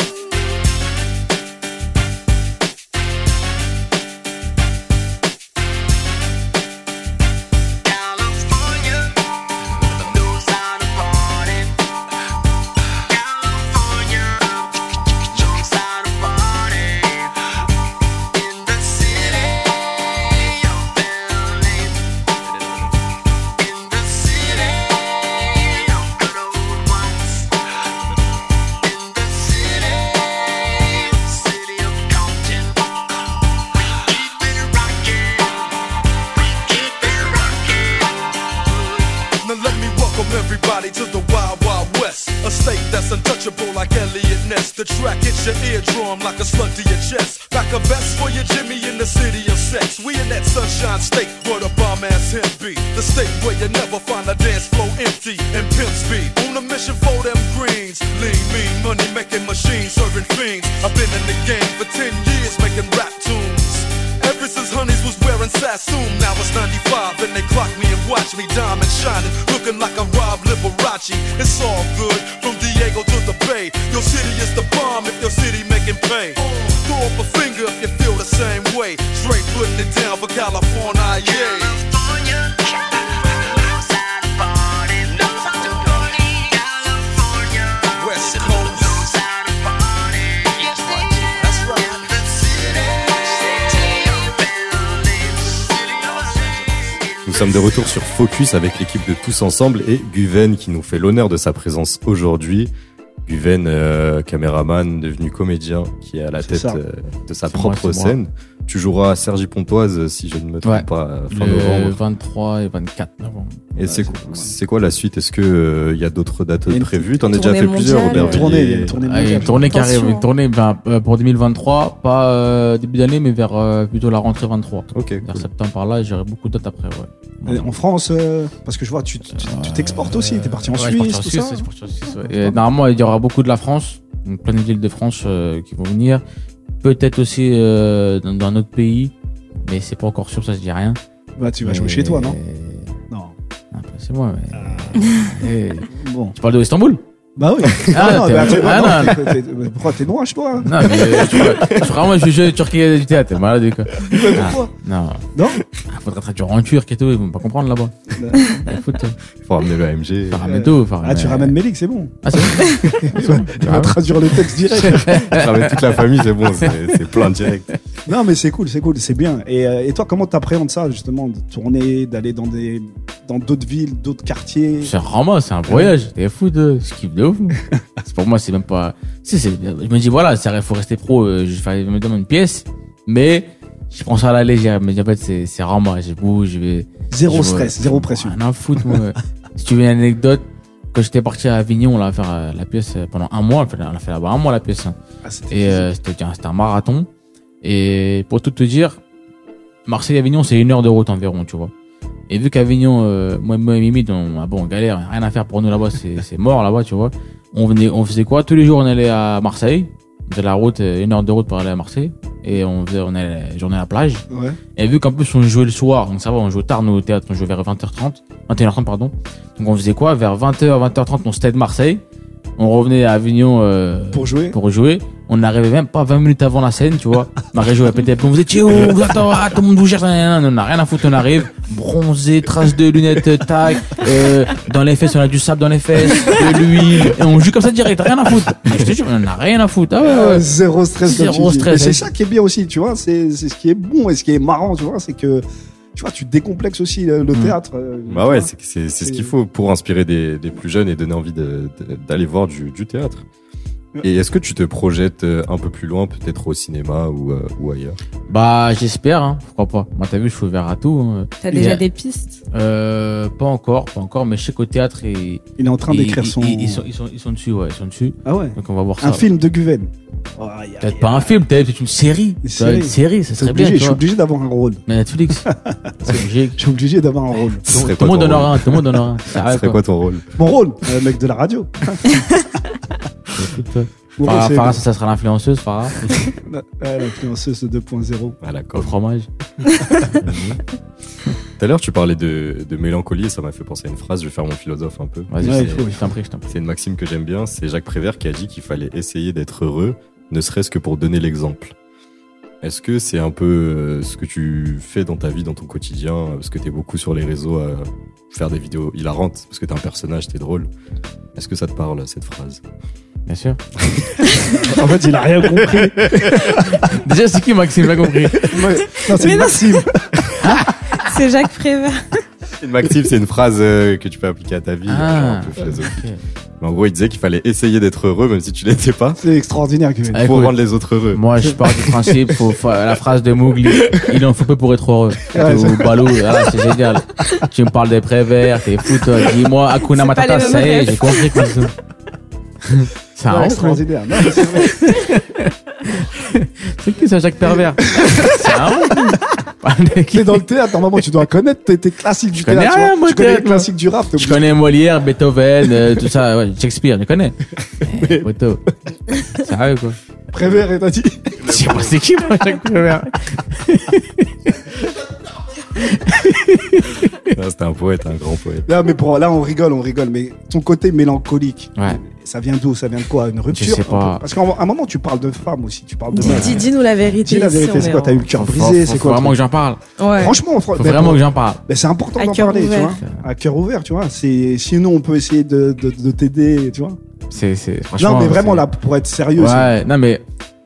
The track hits your eardrum like a slug to your chest. Pack a vest for your Jimmy in the city of sex. We in that sunshine state where the bomb ass him be. The state where you never find a dance floor empty and pimp speed. On a mission for them greens. Lean, mean, money making machines, serving fiends. I've been in the game for 10 years making rap tunes. Ever since Honeys was wearing Sassoon, now it's 95 and they clock me and watch me diamond shining, looking like a Rob Liberace. It's all good from Diego to the Bay. Your city is the bomb if your city making pay. Throw up a finger if you feel the same way. Straight putting it down for California, yeah. Nous sommes de retour sur Focus avec l'équipe de Tous Ensemble et Guven qui nous fait l'honneur de sa présence aujourd'hui. Guven, caméraman, devenu comédien, qui est à la tête de sa propre scène. Tu joueras à Cergy Pontoise, si je ne me trompe pas, fin novembre. 23 et 24 novembre. Et c'est quoi la suite? Est-ce que y a d'autres dates prévues? T'en as déjà fait plusieurs, Robert Villiers. Une tournée qui arrive, une tournée pour 2023, pas début d'année, mais vers plutôt la rentrée 23. Ok. Vers septembre par là, j'aurai beaucoup de dates après, ouais. En France, parce que je vois, tu t'exportes aussi. T'es parti en Suisse, tout ça. C'est parti en Suisse, ouais. Et normalement, il y aura beaucoup de la France, donc plein de villes de France qui vont venir. Peut-être aussi dans un autre pays, mais c'est pas encore sûr, ça je dis rien. Bah tu vas jouer chez toi, non? Non. C'est moi, mais... Bon. Tu parles de Istanbul? Bah oui. Pourquoi t'es noir chez toi? Non, mais vraiment, je joue Turquie du théâtre, t'es malade, quoi. Pourquoi? Non. Faudrait traduire en turc et tout, ils vont pas comprendre là-bas. Faut ramener le AMG. Faut ramener tout. Tu ramènes Melik, c'est bon. Ah, c'est bon. Tu vas traduire le texte direct. Tu ramènes toute la famille, c'est bon, c'est plein direct. Non, mais c'est cool, c'est bien. Et toi, comment t'appréhendes ça, justement, de tourner, d'aller dans d'autres villes, d'autres quartiers? C'est un voyage. T'es fou je kiffe de ouf. Pour moi, c'est même pas, je me dis, voilà, il faut rester pro, je me donne une pièce, mais je prends ça à la légère. Mais en fait, c'est rare, moi, je bouge, je vais. Zéro stress, zéro pression. Rien à foutre, moi. Si tu veux une anecdote, quand j'étais parti à Avignon, on a fait la pièce pendant un mois, on a fait là-bas un mois la pièce. C'était un marathon. Et pour tout te dire, Marseille-Avignon, c'est 1 heure de route environ, tu vois. Et vu qu'Avignon, moi et Mimi, on galère, rien à faire pour nous là-bas, c'est mort là-bas, tu vois. On faisait quoi? Tous les jours, on allait à Marseille. On faisait la route, 1 heure de route pour aller à Marseille. Et on allait la journée à la plage. Ouais. Et vu qu'en plus, on jouait le soir, donc ça va, on jouait tard, nous, au théâtre, on jouait vers 21h30, pardon. Donc on faisait quoi? Vers 20h30, on s'était de Marseille. On revenait à Avignon, pour jouer. On n'arrivait même pas 20 minutes avant la scène, tu vois. Marie-Jo a pété, on faisait, tiens, attends, tout le monde vous cherche, on n'a rien à foutre, on arrive, bronzé, traces de lunettes, tac, dans les fesses, on a du sable dans les fesses, de l'huile, et on joue comme ça direct, rien à foutre. Je te jure, on n'a rien à foutre. Zéro stress. Zéro stress. C'est ça qui est bien aussi, tu vois, c'est ce qui est bon et ce qui est marrant, tu vois, c'est que, tu vois, tu décomplexes aussi le théâtre. Bah ouais, c'est ce qu'il faut pour inspirer des plus jeunes et donner envie d'aller voir du théâtre. Et est-ce que tu te projettes un peu plus loin, peut-être au cinéma ou ailleurs? Bah, j'espère, hein. Pourquoi pas. Moi, t'as vu, je suis ouvert à tout. Hein. T'as déjà des pistes? Pas encore, mais je sais qu'au théâtre, il est en train d'écrire son... Ils sont dessus, ouais, ils sont dessus. Ah ouais? Donc on va voir ça. Un film de Guven. Oh, peut-être pas un film, peut-être une série. Une série, ça serait bien. Je suis obligé d'avoir un rôle. Mais Netflix. Je suis obligé d'avoir un rôle. Tout le monde en aura un, tout le monde en aura un. Ça serait quoi ton rôle? Mon rôle, mec de la radio. Farah, ça sera l'influenceuse, Farah. L'influenceuse 2.0. Ah, au fromage. Tout à l'heure, tu parlais de mélancolie et ça m'a fait penser à une phrase. Je vais faire mon philosophe un peu. Vas-y, je t'en prie. C'est une maxime que j'aime bien. C'est Jacques Prévert qui a dit qu'il fallait essayer d'être heureux, ne serait-ce que pour donner l'exemple. Est-ce que c'est un peu ce que tu fais dans ta vie, dans ton quotidien, parce que t'es beaucoup sur les réseaux à faire des vidéos hilarantes, parce que t'es un personnage, t'es drôle. Est-ce que ça te parle, cette phrase? Bien sûr. En fait, il a rien compris. Déjà, c'est qui Maxime? J'ai pas compris. Non, c'est Maxime. C'est Jacques Prévert. Une maxime, c'est une phrase que tu peux appliquer à ta vie, un peu philosophique. Okay. Mais en gros, il disait qu'il fallait essayer d'être heureux, même si tu l'étais pas. C'est extraordinaire, Kevin. Pour rendre les autres heureux. Moi, je pars du principe, la phrase de Mowgli, il en faut peu pour être heureux. Au ballot, c'est génial. Tu me parles des Prévert, t'es fou, toi. Dis-moi, Hakuna Matata, ça y est, j'ai compris quoi. C'est un extraordinaire. Non, mais c'est vrai. C'est qui ça, Jacques Prévert? C'est un T'es dans le théâtre, normalement tu dois connaître tes classiques du théâtre. Tu connais les classiques du rap. Je connais Molière, Beethoven, tout ça, ouais, Shakespeare, je connais. Photo. Sérieux quoi. Prévert, t'as dit? Je sais pas c'est qui moi, Jacques Prévert. C'était un poète, un grand poète. Non, mais là on rigole, mais ton côté mélancolique. Ouais. Ça vient d'où? Ça vient de quoi? Une rupture? Je sais pas. Parce qu'à un moment, tu parles de femmes aussi. Tu parles de Dis-nous la vérité. Dis la vérité, c'est quoi? T'as eu le cœur brisé? C'est quoi? Faut vraiment que j'en parle. Ouais. Franchement, faut vraiment que j'en parle. C'est important d'en parler, tu vois. À cœur ouvert, tu vois. Sinon, on peut essayer de t'aider, tu vois. Franchement. Non, mais vraiment, là, pour être sérieux. Ouais, non, mais,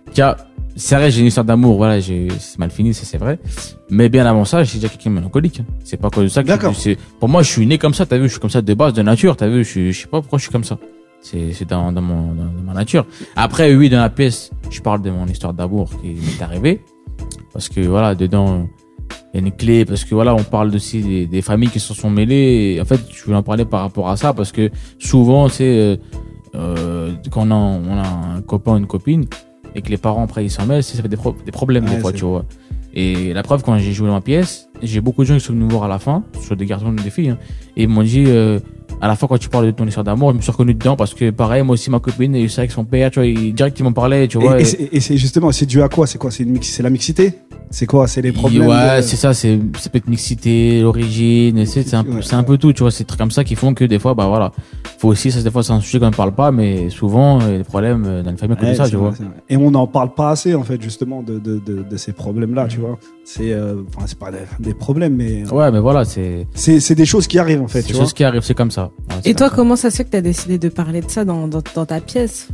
c'est vrai, j'ai une histoire d'amour, voilà, c'est mal fini, c'est vrai. Mais bien avant ça, j'ai déjà quelqu'un de mélancolique. C'est pas à cause de ça que pour moi, je suis né comme ça, t'as vu, je suis comme ça de base, de nature, t'as vu, je sais pas pourquoi je suis comme ça. C'est dans ma nature. Après, oui, dans la pièce, je parle de mon histoire d'amour qui m'est arrivée. Parce que, voilà, dedans, il y a une clé, parce que voilà, on parle aussi des familles qui se sont mêlées. Et en fait, je voulais en parler par rapport à ça, parce que souvent, c'est, quand on a un copain ou une copine, et que les parents après ils s'en mêlent, ça fait des problèmes des fois, tu vois. Et la preuve, quand j'ai joué dans ma pièce, j'ai beaucoup de gens qui sont venus me voir à la fin, soit des garçons ou des filles, hein, et ils m'ont dit, à la fin, quand tu parles de ton histoire d'amour, je me suis reconnu dedans parce que pareil, moi aussi, ma copine, et c'est avec son père, tu vois, directement parlait, tu vois. Et c'est justement, c'est dû à quoi? C'est quoi? C'est la mixité? C'est quoi? C'est les problèmes? Ouais, c'est ça, ça peut être mixité, l'origine, c'est un peu tout, tu vois, c'est des trucs comme ça qui font que des fois, bah voilà, faut aussi, ça, des fois, c'est un sujet qu'on ne parle pas, mais souvent, il y a des problèmes dans une famille comme ça, tu vois. Et on n'en parle pas assez, en fait, justement, de ces problèmes-là, tu vois. C'est pas des problèmes, mais. Ouais, mais voilà, c'est des choses qui arrivent, en fait, tu vois. C'est des choses qui arrivent, c'est comme ça. Ouais, et toi, comment ça se fait que t'as décidé de parler de ça dans ta pièce?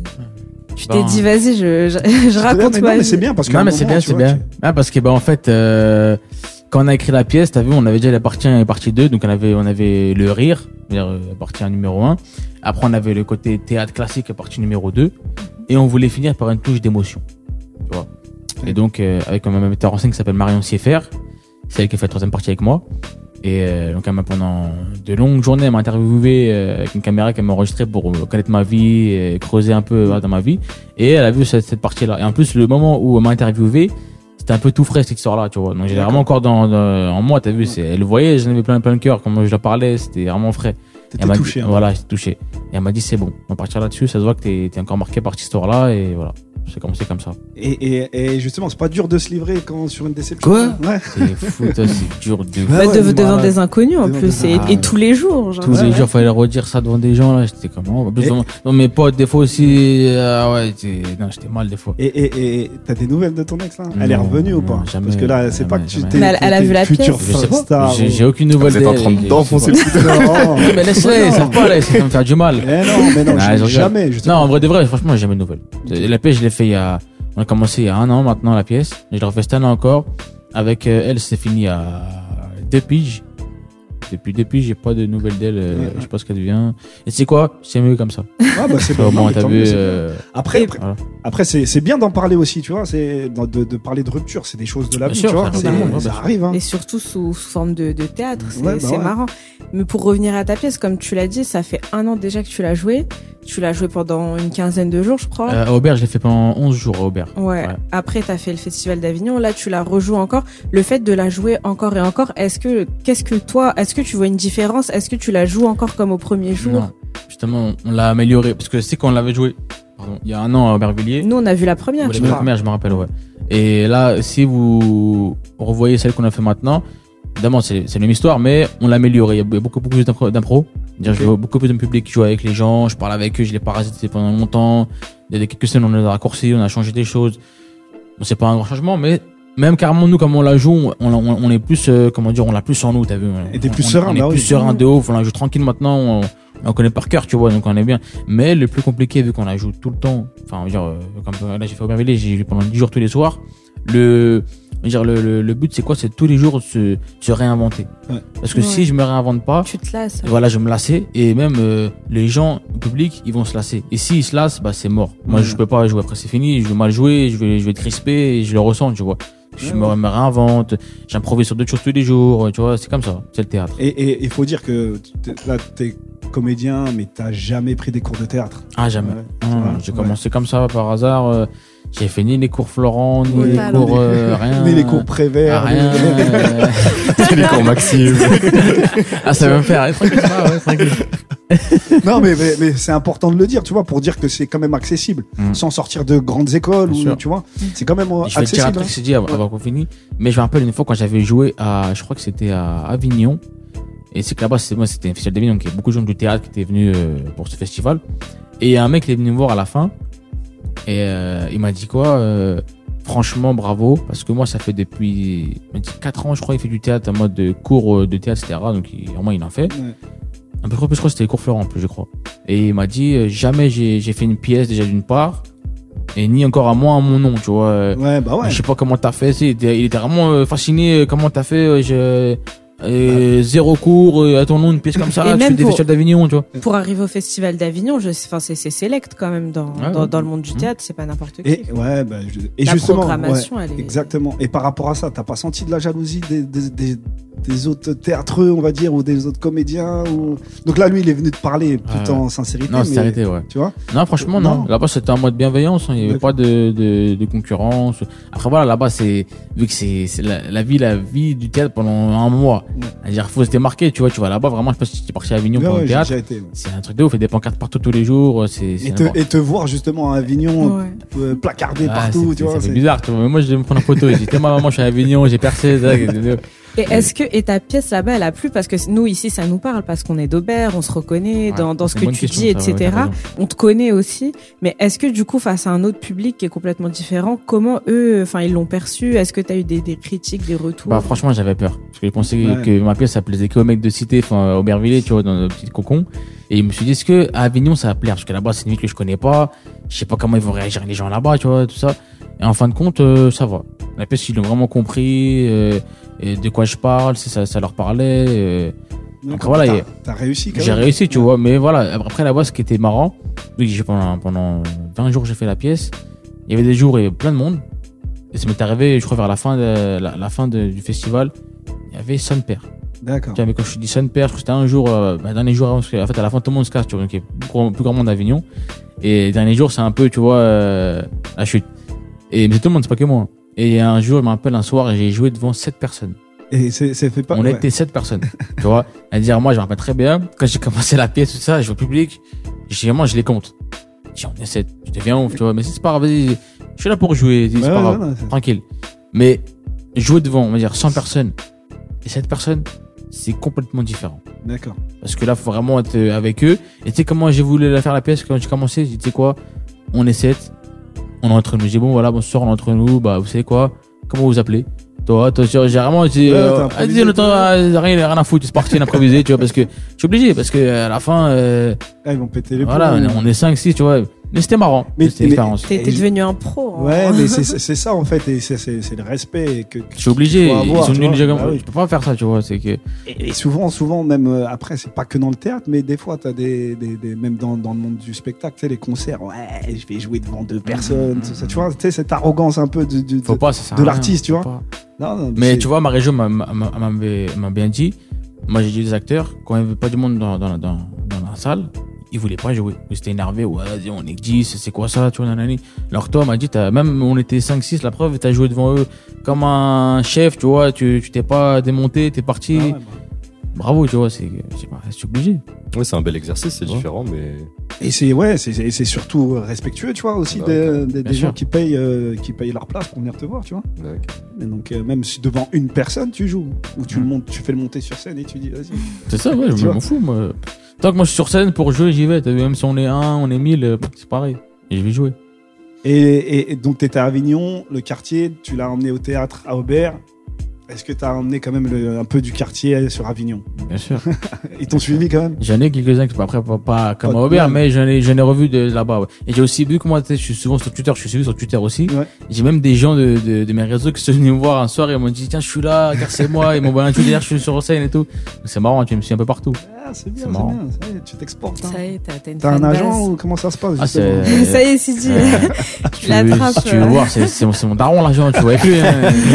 Tu t'es dit, vas-y, je raconte ma vie. Mais c'est bien parce que. Non, mais c'est bien, c'est bien. Ah, parce que, en fait, quand on a écrit la pièce, t'as vu, on avait déjà la partie 1 et la partie 2, donc on avait le rire, c'est-à-dire la partie 1 numéro 1. Après, on avait le côté théâtre classique, la partie numéro 2. Et on voulait finir par une touche d'émotion. Tu vois. Et donc, avec un metteur en scène qui s'appelle Marion Sieffer, c'est elle qui a fait la 3e partie avec moi. Et donc, pendant de longues journées, elle m'a interviewé avec une caméra qu'elle m'a enregistrée pour connaître ma vie, et creuser un peu dans ma vie. Et elle a vu cette partie-là. Et en plus, le moment où elle m'a interviewé, c'était un peu tout frais cette histoire-là, tu vois. Donc, j'ai vraiment encore en moi, t'as vu, elle le voyait, j'en avais plein le cœur. Quand je la parlais, c'était vraiment frais. T'étais touché. Voilà, j'étais touché. Et elle m'a dit, c'est bon, on va partir là-dessus, ça se voit que t'es encore marqué par cette histoire-là, et voilà. C'est commencé comme ça. Et justement, c'est pas dur de se livrer quand sur une déception. Quoi? Ouais. C'est fou, c'est dur devant des inconnus en plus, et tous les jours. Genre. Tous les jours, fallait redire ça devant des gens, là. J'étais comment? Dans mes potes, des fois aussi, j'étais mal des fois. Et t'as des nouvelles de ton ex, là? Elle est revenue ou pas? Jamais. Parce que là, c'est pas que tu t'es. Elle a vu la pièce. J'ai aucune nouvelle. Vous êtes en train d'enfoncer le couteau. Mais laisse-les, ça pas, là, ça va me faire du mal. Mais non, jamais. Non, en vrai de vrai, franchement, j'ai jamais de nouvelles. La pièce, je l'ai fait on a commencé il y a 1 an maintenant la pièce. Je l'ai refait cette année encore. Avec elle, c'est fini à 2 piges. Depuis, j'ai pas de nouvelles d'elle. Je sais pas ce qu'elle devient. Et c'est quoi? C'est mieux comme ça. Ah bah c'est bon. Après, c'est bien d'en parler aussi, tu vois. C'est de parler de rupture. C'est des choses de la vie, tu vois. Ça arrive. Hein. Et surtout sous forme de théâtre. C'est marrant. Mais pour revenir à ta pièce, comme tu l'as dit, ça fait 1 an déjà que tu l'as joué. Tu l'as joué pendant une quinzaine de jours, je crois. À Aubert, je l'ai fait pendant 11 jours à Aubert. Ouais. Après, t'as fait le Festival d'Avignon. Là, tu la rejoues encore. Le fait de la jouer encore et encore, est-ce que tu vois une différence? Est-ce que tu la joues encore comme au premier jour? Non. Justement, on l'a amélioré. Parce que c'est qu'on l'avait joué, il y a 1 an à Aubervilliers. Nous, on a vu la première, je me rappelle, ouais. Et là, si vous revoyez celle qu'on a fait maintenant, évidemment, c'est la même histoire, mais on l'a amélioré. Il y a beaucoup plus d'impro. Je vois beaucoup plus de public qui joue avec les gens, je parle avec eux, je les parasité pendant longtemps. Il y a quelques scènes, on a raccourci, on a changé des choses. Bon, c'est pas un grand changement, mais même carrément, nous, comme on la joue, on est plus, on l'a plus en nous, t'as vu. Et t'es plus serein, on est plus serein de ouf, on la joue tranquille maintenant, on connaît par cœur, tu vois, donc on est bien. Mais le plus compliqué, vu qu'on la joue tout le temps, comme là, j'ai fait Aubervilliers, j'ai joué pendant 10 jours tous les soirs. Le but, c'est quoi? C'est tous les jours se réinventer. Ouais. Parce que si je me réinvente pas, tu te lasses. Voilà, je me lasser. Et même les gens, le public, ils vont se lasser. Et s'ils se lassent, bah c'est mort. Moi, je peux pas jouer. Après, c'est fini. Je vais mal jouer. Je vais être crispé. Et je le ressens, tu vois. Je me réinvente. J'improvise sur d'autres choses tous les jours. Tu vois, c'est comme ça. C'est le théâtre. Et il faut dire que là, t'es comédien, mais t'as jamais pris des cours de théâtre. Ah, jamais. J'ai commencé comme ça par hasard. J'ai fait ni les cours Florent, ni les cours rien. Ni les cours Prévert. Rien. Ni les cours Maxime. Ça va me faire. Tranquille. Non, mais c'est important de le dire, tu vois, pour dire que c'est quand même accessible. Sans sortir de grandes écoles, tu vois. C'est quand même accessible. Je vais te dire un truc, c'est dit avant qu'on finisse. Mais je me rappelle une fois quand j'avais joué je crois que c'était à Avignon. Et c'est que là-bas, c'était un festival d'Avignon, donc il y a beaucoup de gens du théâtre qui étaient venus pour ce festival. Et il y a un mec qui est venu me voir à la fin. Et il m'a dit quoi, franchement bravo, parce que moi ça fait depuis 4 ans je crois il fait du théâtre en mode de cours de théâtre, etc. Donc au il en fait un peu trop plus, je crois c'était les cours Florent en plus, je crois. Et il m'a dit jamais j'ai fait une pièce déjà d'une part, et ni encore à moi à mon nom, tu vois. Je sais pas comment t'as fait. Il était vraiment fasciné. Comment t'as fait. 0 cours à ton nom, une pièce comme ça, tu fais des festivals d'Avignon, tu vois. Pour arriver au festival d'Avignon, c'est select quand même dans le monde du théâtre, c'est pas n'importe qui. Et la justement, programmation, elle est... exactement. Et par rapport à ça, t'as pas senti de la jalousie des autres théâtreux, on va dire, ou des autres comédiens Donc là, lui, il est venu te parler plutôt en sincérité. Non, sincérité, ouais. Tu vois? Non, franchement, non. Là-bas, c'était un mode bienveillance, il y avait pas de concurrence. Après, voilà, là-bas, vu que c'est la vie du théâtre pendant un mois. C'est-à-dire, faut se démarquer, tu vois. Tu vas là-bas, vraiment, je sais pas si tu es parti à Avignon pour le théâtre. C'est un truc de ouf, il y a des pancartes partout tous les jours. Et te voir justement à Avignon, placardé partout, tu vois. C'est bizarre, tu vois. Mais moi, je vais me prendre en photo. J'étais ma maman, je suis à Avignon, j'ai percé, Et ta pièce là-bas, elle a plu parce que nous ici, ça nous parle parce qu'on est d'Aubert, on se reconnaît dans ce que tu dis, etc. On te connaît aussi. Mais est-ce que du coup, face à un autre public qui est complètement différent, comment eux, ils l'ont perçu? Est-ce que t'as eu des critiques, des retours? Bah franchement, j'avais peur parce que je pensais que ma pièce ça plaisait qu'aux mecs de cité, Aubervilliers, tu vois, dans le petit cocon. Et je me suis dit, est-ce que à Avignon ça va plaire? Parce que là-bas, c'est une ville que je connais pas. Je sais pas comment ils vont réagir les gens là-bas, tu vois, tout ça. Et en fin de compte, ça va. La pièce, ils l'ont vraiment compris. Et de quoi je parle, ça leur parlait. Après, voilà, t'as réussi quand même. J'ai réussi, tu vois. Mais voilà, après là-bas, ce qui était marrant, oui, pendant 20 jours, j'ai fait la pièce. Il y avait des jours et plein de monde. Et ça m'est arrivé, je crois, vers la fin du festival, il y avait son père. D'accord. Tu vois, mais quand je dis son père, je crois que c'était un jour, dernier jour, parce qu'en fait, à la fin, tout le monde se casse, tu vois. Donc, il y a plus grand monde d'Avignon. Et dernier jour, c'est un peu, tu vois, la chute. Mais tout le monde, c'est pas que moi. Et un jour, je me rappelle, un soir, j'ai joué devant 7 personnes. Et c'est fait pas. On était 7 personnes. Tu vois. À dire, moi, je me rappelle très bien. Quand j'ai commencé la pièce, tout ça, je vois le public. Moi, je les compte. On est 7. Je deviens ouf, tu vois. Mais c'est pas grave, vas-y. Je suis là pour jouer. C'est pas grave. Tranquille. Mais jouer devant, on va dire, 100 personnes et 7 personnes, c'est complètement différent. D'accord. Parce que là, faut vraiment être avec eux. Et tu sais comment j'ai voulu la faire la pièce quand j'ai commencé? J'ai dit, tu sais quoi? On est 7. On est entre nous. J'ai dit, bon, voilà, bonsoir, on est entre nous. Bah, vous savez quoi? Comment vous appelez? Toi, j'ai vraiment dit, rien à foutre, c'est parti, improvisé, tu vois, parce que je suis obligé, parce que à la fin, ils vont péter les voilà, on est 5, 6, tu vois. Mais c'était marrant. C'était une expérience. T'es devenu un pro. Ouais, mais c'est ça en fait, et c'est le respect que je suis obligé. Avoir, ils sont venus déjà comme bah oui. Je peux pas faire ça, tu vois. C'est que. Et souvent même après, c'est pas que dans le théâtre, mais des fois t'as des même dans le monde du spectacle, tu sais, les concerts. Ouais, je vais jouer devant 2 personnes. Ça, tu vois, tu sais, cette arrogance un peu de l'artiste, tu vois. Non, mais tu vois, ma région m'a bien dit. Moi, j'ai dit des acteurs, quand il n'y avait pas du monde dans la salle, ils voulaient pas jouer. Ils étaient énervés. Ouais, vas-y, on est 10, c'est quoi ça, tu vois, nanani. Alors toi, m'a dit, même on était 5-6, la preuve, t'as joué devant eux comme un chef, tu vois, tu t'es pas démonté, t'es parti. Ah ouais, bravo, tu vois, c'est obligé. Ouais, c'est un bel exercice, c'est différent, mais. Et c'est surtout respectueux, tu vois, aussi des gens qui payent leur place pour venir te voir, tu vois. Ouais. Et donc, même si devant une personne, tu joues, ou tu le montes, tu fais le monter sur scène et tu dis, vas-y. C'est ça, ouais, je m'en fous, moi. Tant que moi je suis sur scène pour jouer, j'y vais. Même si on est 1, on est 1000, c'est pareil. Et je vais jouer. Et donc, t'étais à Avignon, le quartier, tu l'as emmené au théâtre à Aubert. Est-ce que t'as emmené quand même un peu du quartier sur Avignon? Bien sûr. Ils t'ont suivi quand même? J'en ai quelques-uns, après pas comme à Aubert, mais j'en ai revu de là-bas. Ouais. Et j'ai aussi vu que moi, je suis souvent sur Twitter, je suis suivi sur Twitter aussi. Ouais. J'ai même des gens de mes réseaux qui sont venus me voir un soir et ils m'ont dit, tiens, je suis là, car c'est moi, ils m'ont envoyé un tweet, je suis sur scène et tout. C'est marrant, tu me suis un peu partout. Ah, c'est bien, c'est bien. Ça y est, tu t'exportes. Hein. Ça y est, t'as un agent ou comment ça se passe? Ah, ça y est, c'est dit. Tu l'attrapes. Si tu veux voir, c'est mon daron, l'agent, tu vois avec lui.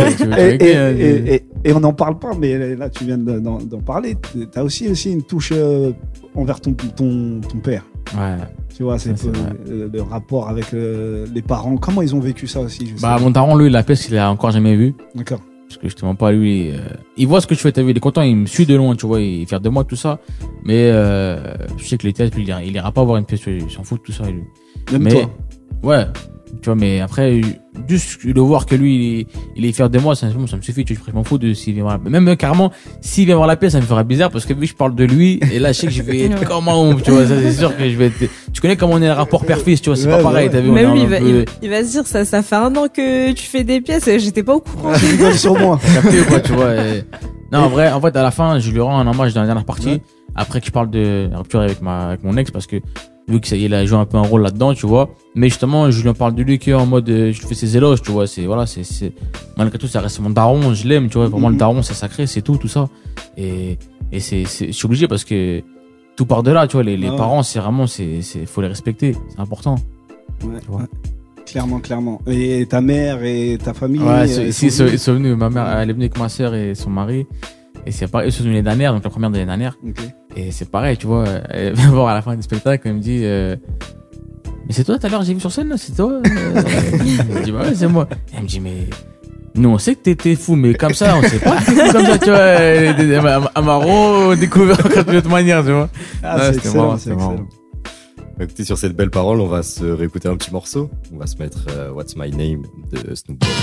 Et on n'en parle pas, mais là, tu viens d'en parler. T'as aussi une touche envers ton père. Ouais. Tu vois, c'est le rapport avec les parents. Comment ils ont vécu ça aussi? Mon daron, lui, la pièce, il a encore jamais vu. D'accord. Parce que justement pas lui, il voit ce que je fais, t'as vu, il est content, il me suit de loin, tu vois, il est fier de moi, tout ça. Mais je sais que les théâtres, il ira pas voir une pièce, il s'en fout de tout ça. Lui. Même mais, toi. Ouais. Tu vois, mais après, juste de voir que lui, il est fier de moi, ça me suffit, tu vois, je m'en fous de s'il vient voir la pièce. Même carrément, s'il vient voir la pièce, ça me ferait bizarre parce que vu que je parle de lui, et là, je sais que je vais être comme un ouf, tu vois, ça, c'est sûr que je vais être, tu connais comment on est le rapport père-fils, tu vois, c'est pas pareil, t'as vu, même lui, il va se dire, ça fait 1 an que tu fais des pièces, j'étais pas au courant. Tu rigoles sur moi. Capté ou quoi, tu vois, non, en vrai, à la fin, je lui rends un hommage dans la dernière partie, après que je parle de la rupture avec mon ex parce que, vu que ça y est, il a joué un peu un rôle là-dedans, tu vois. Mais justement, je lui en parle de lui en mode, je fais ses éloges, tu vois. Malgré tout, ça reste mon daron, je l'aime, tu vois. Pour moi, le daron, c'est sacré, c'est tout ça. Et je suis obligé parce que tout part de là, tu vois. Les parents, c'est vraiment, faut les respecter. C'est important. Ouais, tu vois. Clairement. Et ta mère et ta famille? Ouais, ils sont venus. Ma mère, elle est venue avec ma sœur et son mari. Et c'est pareil, eux sont venus l'année dernière, donc la première de l'année dernière. Okay. Et c'est pareil, tu vois, elle vient voir à la fin du spectacle, elle me dit, mais c'est toi tout à l'heure, j'ai vu sur scène, là, c'est toi? Je dis, bah ouais, c'est moi. Et elle me dit, mais, nous, on sait que t'étais fou, mais comme ça, on sait pas que t'étais comme ça, tu vois. Elle m'a redécouvert d'une autre manière, tu vois. Ah, ouais, c'est excellent, c'est marrant. Écoutez, sur cette belle parole, on va se réécouter un petit morceau. On va se mettre What's My Name de Snoop Dogg.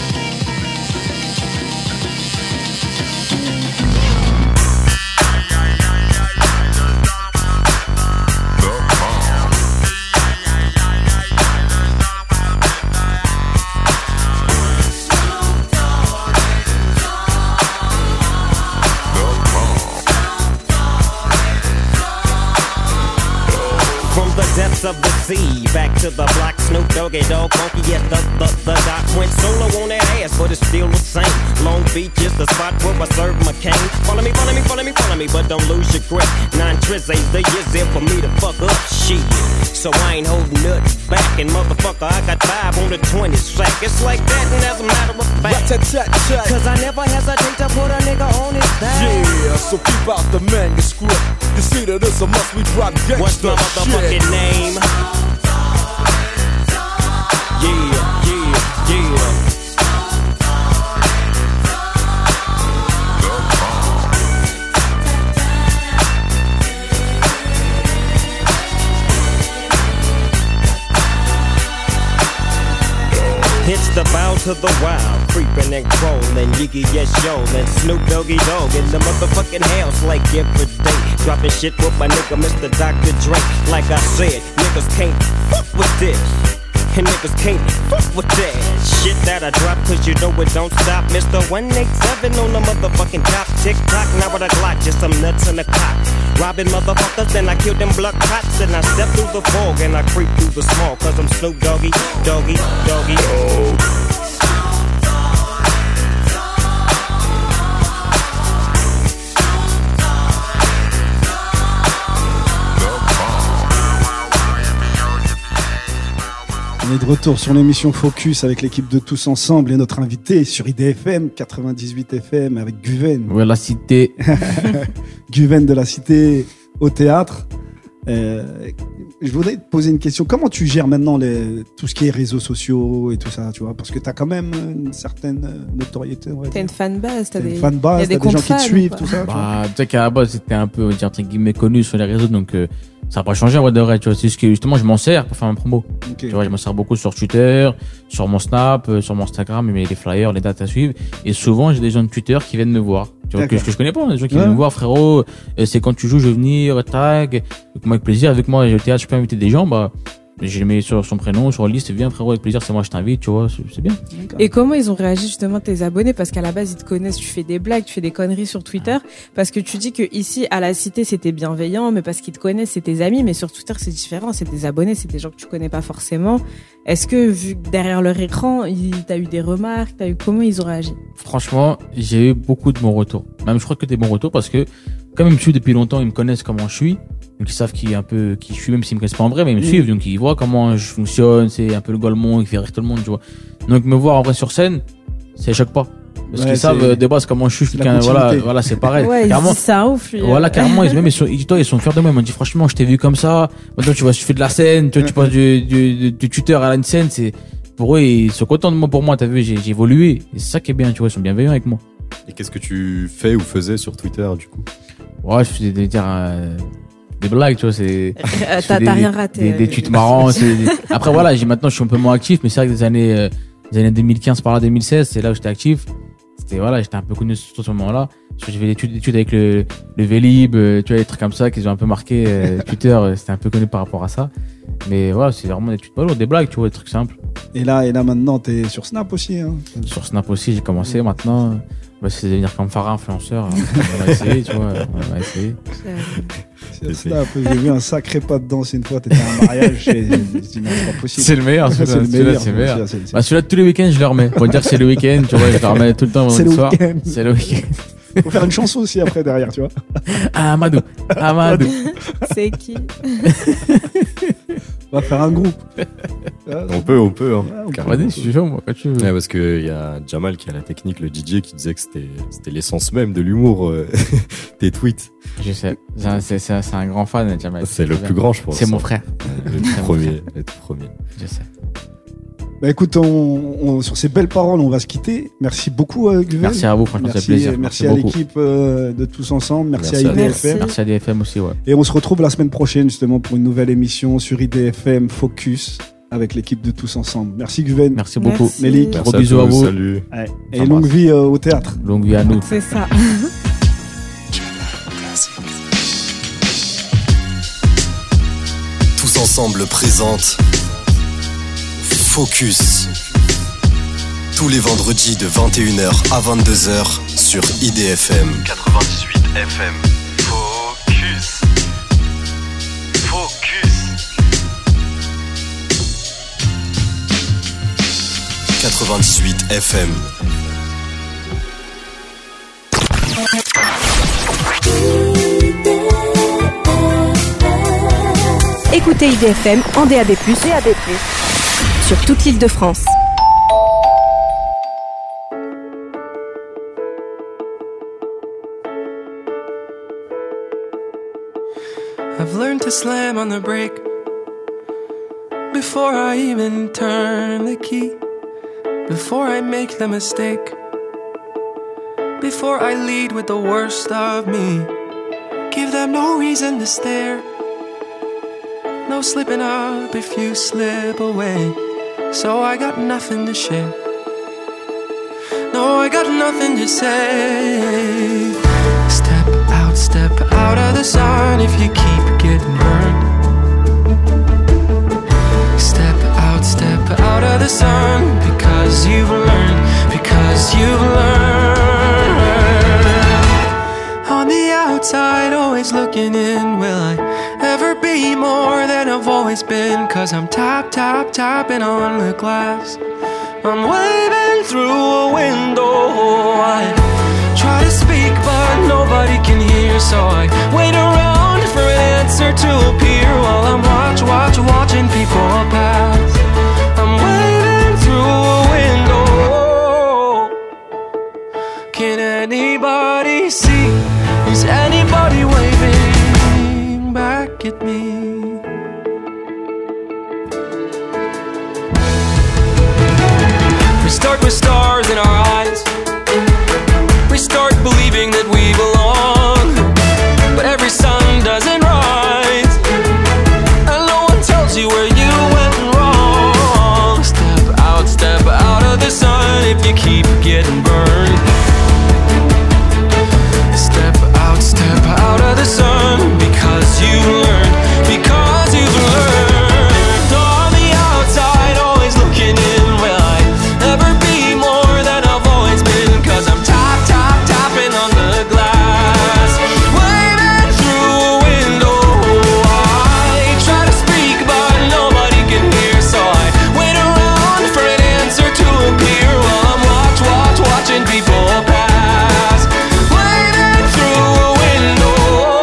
Of the sea, back to the block, Snoop Doggy Dogg, funky, yes, the doc went solo on that ass, but it's still the same. Long Beach is the spot where I serve my cane. Follow me, but don't lose your grip. 9 tris ain't the years there for me to fuck up shit. So I ain't holding nothing back, and motherfucker, I got 5 on the 20 sack. It's like that, and as a matter of fact, cause I never hesitate to put a nigga on his back. Yeah, so keep out the manuscript. You see that it's a must we drop gangsta. What's my motherfucking name? Yeah. It's the bow to the wild, creeping and crawling, Yiggy yes yo, and Snoop Doggy Dogg in the motherfucking house like every day. Dropping shit with my nigga Mr. Dr. Dre. Like I said, niggas can't fuck with this. and niggas can't fuck with that shit that I drop, cause you know it don't stop. Mr. 187 on the motherfucking top. Tick tock, now with a Glock, just some nuts in the cock. Robbing motherfuckers, then I kill them blood cops. And I step through the fog and I creep through the small, cause I'm Snoop Doggy, Doggy, Doggy. Oh. On est de retour sur l'émission Focus avec l'équipe de Tous Ensemble et notre invité sur IDFM 98 FM avec Guven. Ouais, la cité. Guven de la cité au théâtre. Je voudrais te poser une question. Comment tu gères maintenant tout ce qui est réseaux sociaux et tout ça, tu vois? Parce que t'as quand même une certaine notoriété. T'as une fanbase, t'as des gens qui te suivent, tout ça. Tu sais qu'à la base, c'était un peu, on va dire, entre guillemets, connu sur les réseaux, donc ça n'a pas changé en vrai de vrai, tu vois. C'est ce que justement je m'en sers pour faire ma promo. Okay. Tu vois, je m'en sers beaucoup sur Twitter, sur mon Snap, sur mon Instagram, mais les flyers, les dates à suivre. Et souvent, j'ai des gens de Twitter qui viennent me voir. Tu vois, que je connais pas, des gens qui viennent me voir, frérot, c'est quand tu joues, je vais venir, tag, avec plaisir, avec moi, au théâtre, je peux inviter des gens, bah, je les mets sur son prénom, sur la liste, viens frérot, avec plaisir, c'est moi, je t'invite, tu vois, c'est bien. Et comment ils ont réagi justement tes abonnés? Parce qu'à la base, ils te connaissent, tu fais des blagues, tu fais des conneries sur Twitter, parce que tu dis que ici, à la cité, c'était bienveillant, mais parce qu'ils te connaissent, c'est tes amis, mais sur Twitter, c'est différent, c'est des abonnés, c'est des gens que tu connais pas forcément. Est-ce que, vu que derrière leur écran, t'as eu des remarques, comment ils ont réagi? Franchement, j'ai eu beaucoup de bons retours. Même, je crois que des bons retours parce que, comme ils me suivent depuis longtemps, ils me connaissent comment je suis. Donc ils savent qui je suis, même s'ils me connaissent pas en vrai, mais ils me suivent, donc ils voient comment je fonctionne, c'est un peu le golemon qui fait rire tout le monde, tu vois. Donc me voir en vrai sur scène, ça choque pas. Parce qu'ils savent de base comment je suis, voilà, c'est pareil. Ouais, carrément, c'est un ouf, lui. Voilà, carrément, ils sont fiers de moi, ils m'ont dit franchement, je t'ai vu comme ça, maintenant tu vois, je fais de la scène, tu vois, tu passes du tuteur à la scène, c'est, pour eux, ils sont contents de moi, pour moi, t'as vu, j'ai évolué, et c'est ça qui est bien, tu vois, ils sont bienveillants avec moi. Et qu'est-ce que tu fais ou faisais sur Twitter, du coup? Ouais, je faisais des blagues, tu vois, c'est. T'as rien raté. Des tweets marrants. Après, voilà, maintenant, je suis un peu moins actif, mais c'est vrai que des années 2015 par là, 2016, c'est là où j'étais actif. J'étais un peu connu sur ce moment-là. J'ai fait des études avec le Vélib, tu vois, des trucs comme ça qui ont un peu marqué Twitter, c'était un peu connu par rapport à ça. Mais voilà, c'est vraiment des tweets pas lourds, des blagues, tu vois, des trucs simples. Et là, maintenant, t'es sur Snap aussi, hein? Sur Snap aussi, j'ai commencé maintenant. C'est de devenir comme Farah, influenceur. On va essayer, tu vois, on va essayer. Sur Snap, j'ai vu un sacré pas de danse une fois, t'étais à un mariage, c'est pas possible. C'est le meilleur, celui-là, c'est le meilleur. Celui-là, tous les week-ends, je le remets. Pour dire que c'est le week-end, tu vois, je le remets tout le temps vendredi soir. C'est le week-end. Faut faire une chanson aussi après derrière, tu vois. Amadou. C'est qui? On va faire un groupe. On peut, hein. Vas-y, je suis chaud, moi, quand tu veux. Ouais, parce que y a Jamal qui a la technique, le DJ, qui disait que c'était l'essence même de l'humour, tes tweets. Je sais. C'est un grand fan, Jamal. C'est le plus grand, je pense. C'est mon frère. Le premier. Je sais. Bah écoute, sur ces belles paroles, on va se quitter. Merci beaucoup, Guven. Merci à vous, franchement, c'est plaisir. Merci à l'équipe de Tous Ensemble. Merci à IDFM. Merci à IDFM aussi, ouais. Et on se retrouve la semaine prochaine, justement, pour une nouvelle émission sur IDFM Focus avec l'équipe de Tous Ensemble. Merci, Guven. Merci beaucoup. Mélik. Gros bisous à vous. Salut. Ouais. Et longue vie au théâtre. Longue vie à nous. C'est ça. Tous Ensemble présente Focus. Tous les vendredis de 21h à 22h sur IDFM 98 FM. Focus. Focus. 98 FM. Écoutez IDFM en DAB+, sur toute l'île de France. I've learned to slam on the brake before I even turn the key, before I make the mistake, before I lead with the worst of me. Give them no reason to stare, no slipping up if you slip away. So I got nothing to share, no, I got nothing to say. Step out of the sun if you keep getting burned. Step outside, always looking in. Will I ever be more than I've always been? 'Cause I'm tapping on the glass. I'm waving through a window. I try to speak but nobody can hear, so I wait around for an answer to appear while I'm watching people pass. I'm waving through a window. Can anybody see? Is anybody waving back at me? We start with stars in our eyes. We start believing that we belong, but every sun doesn't rise, and no one tells you where you went wrong. Step out of the sun if you keep getting burned. Step out of the sun because you've learned. On the outside, always looking in. Will I ever be more than I've always been? 'Cause I'm tapping on the glass, waving through a window. I try to speak but nobody can hear, so I wait around for an answer to appear while I'm watching people pass, waving through a window.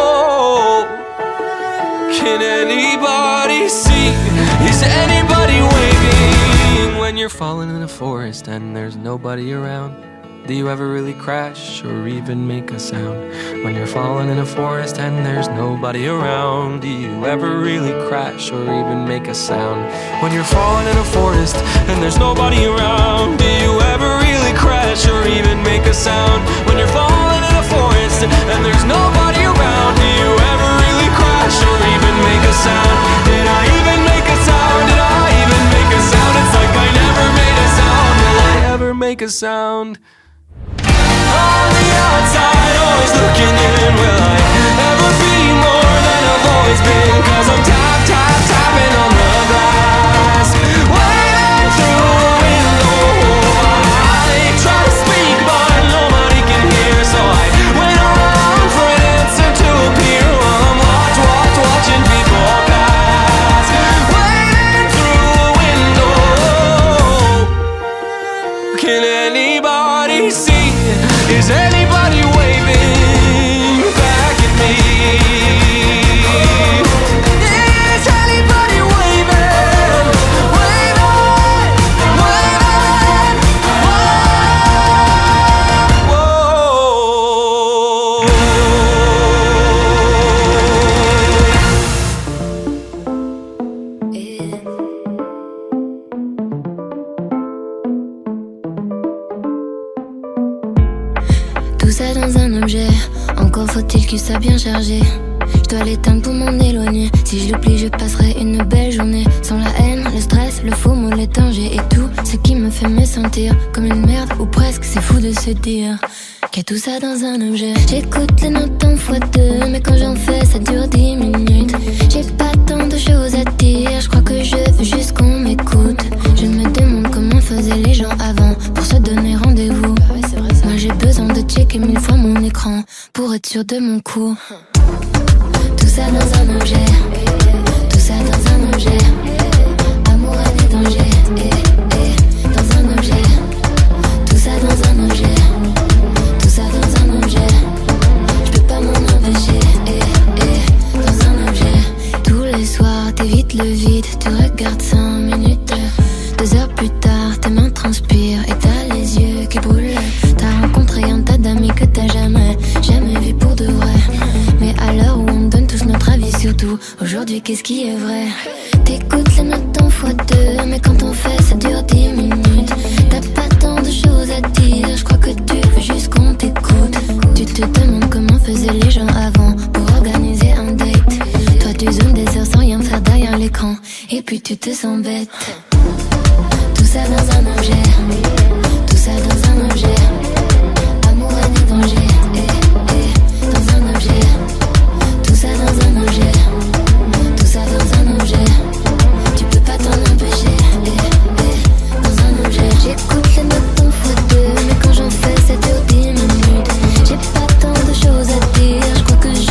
Can anybody see? Is anybody waving when you're falling in a forest and there's nobody around? Do you ever really crash or even make a sound? When you're falling in a forest and there's nobody around, do you ever really crash or even make a sound? When you're falling in a forest and there's nobody around, do you ever really crash or even make a sound? When you're falling in a forest and there's nobody around, do you ever really crash or even make a sound? Did I even make a sound? Did I even make a sound? It's like I never made a sound. Will I ever make a sound? On the outside, always looking in. Will I ever be more than I've always been? 'Cause I'm tapping on the glass, waving through a window. I try to speak but nobody can hear, so I wait around for an answer to appear while I'm watching people pass, waving through a window. Can anybody see? Is anybody waving back at me? Is anybody waving? Tout ça dans un objet, encore faut-il qu'il soit bien chargé. Je dois l'éteindre pour m'en éloigner. Si je l'oublie, je passerai une belle journée. Sans la haine, le stress, le faux mot, les dangers et tout ce qui me fait me sentir comme une merde ou presque. C'est fou de se dire qu'il y a tout ça dans un objet. J'écoute les notes en x2, mais quand j'en fais, ça dure 10 minutes. J'ai pas tant de choses à dire, je crois que je veux juste qu'on m'écoute. Je me demande comment faisaient les gens avant pour se donner rendez-vous. Moi j'ai besoin de checker 1000 fois mon écran pour être sûr de mon coup. Tout ça dans un objet, tout ça dans un objet. Amour, haine et danger, dans un objet. Tout ça dans un objet, tout ça dans un objet. Je peux pas m'en empêcher, dans un objet. Tous les soirs t'évites le vide, tu regardes 5 minutes. 2 heures plus tard, tes mains transpirent et t'as les yeux qui brûlent. T'as rencontré un tas d'amis que t'as jamais vu pour de vrai. Mais à l'heure où on donne tous notre avis sur tout, aujourd'hui qu'est-ce qui est vrai? T'écoutes les notes en x2, mais quand on fait ça dure 10 minutes. T'as pas tant de choses à dire, je crois que tu veux juste qu'on t'écoute. Tu te demandes comment faisaient les gens avant pour organiser un date. Toi tu zoomes des heures sans rien faire derrière l'écran, et puis tu te sens bête. Tout ça dans un objet, tout ça dans un objet. Amour, haine et danger, dans un objet. Tout ça dans un objet, tout ça dans un objet. Tu peux pas t'en empêcher, dans un objet. J'écoute les notes en x2, mais quand j'en fais ça dure 10 minutes. J'ai pas tant de choses à dire, je crois que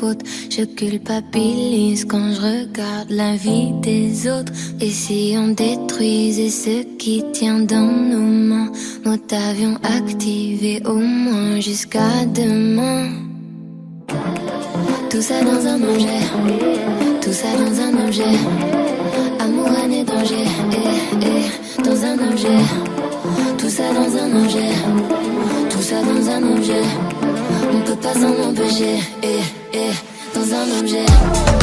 faute. Je culpabilise quand je regarde la vie des autres. Et si on détruisait ce qui tient dans nos mains, nous t'avions activé au moins jusqu'à demain. Tout ça dans un objet, tout ça dans un objet. Amour, haine et danger, dans un objet. Tout ça dans un objet, tout ça dans un objet. On peut pas s'en empêcher, dans un objet.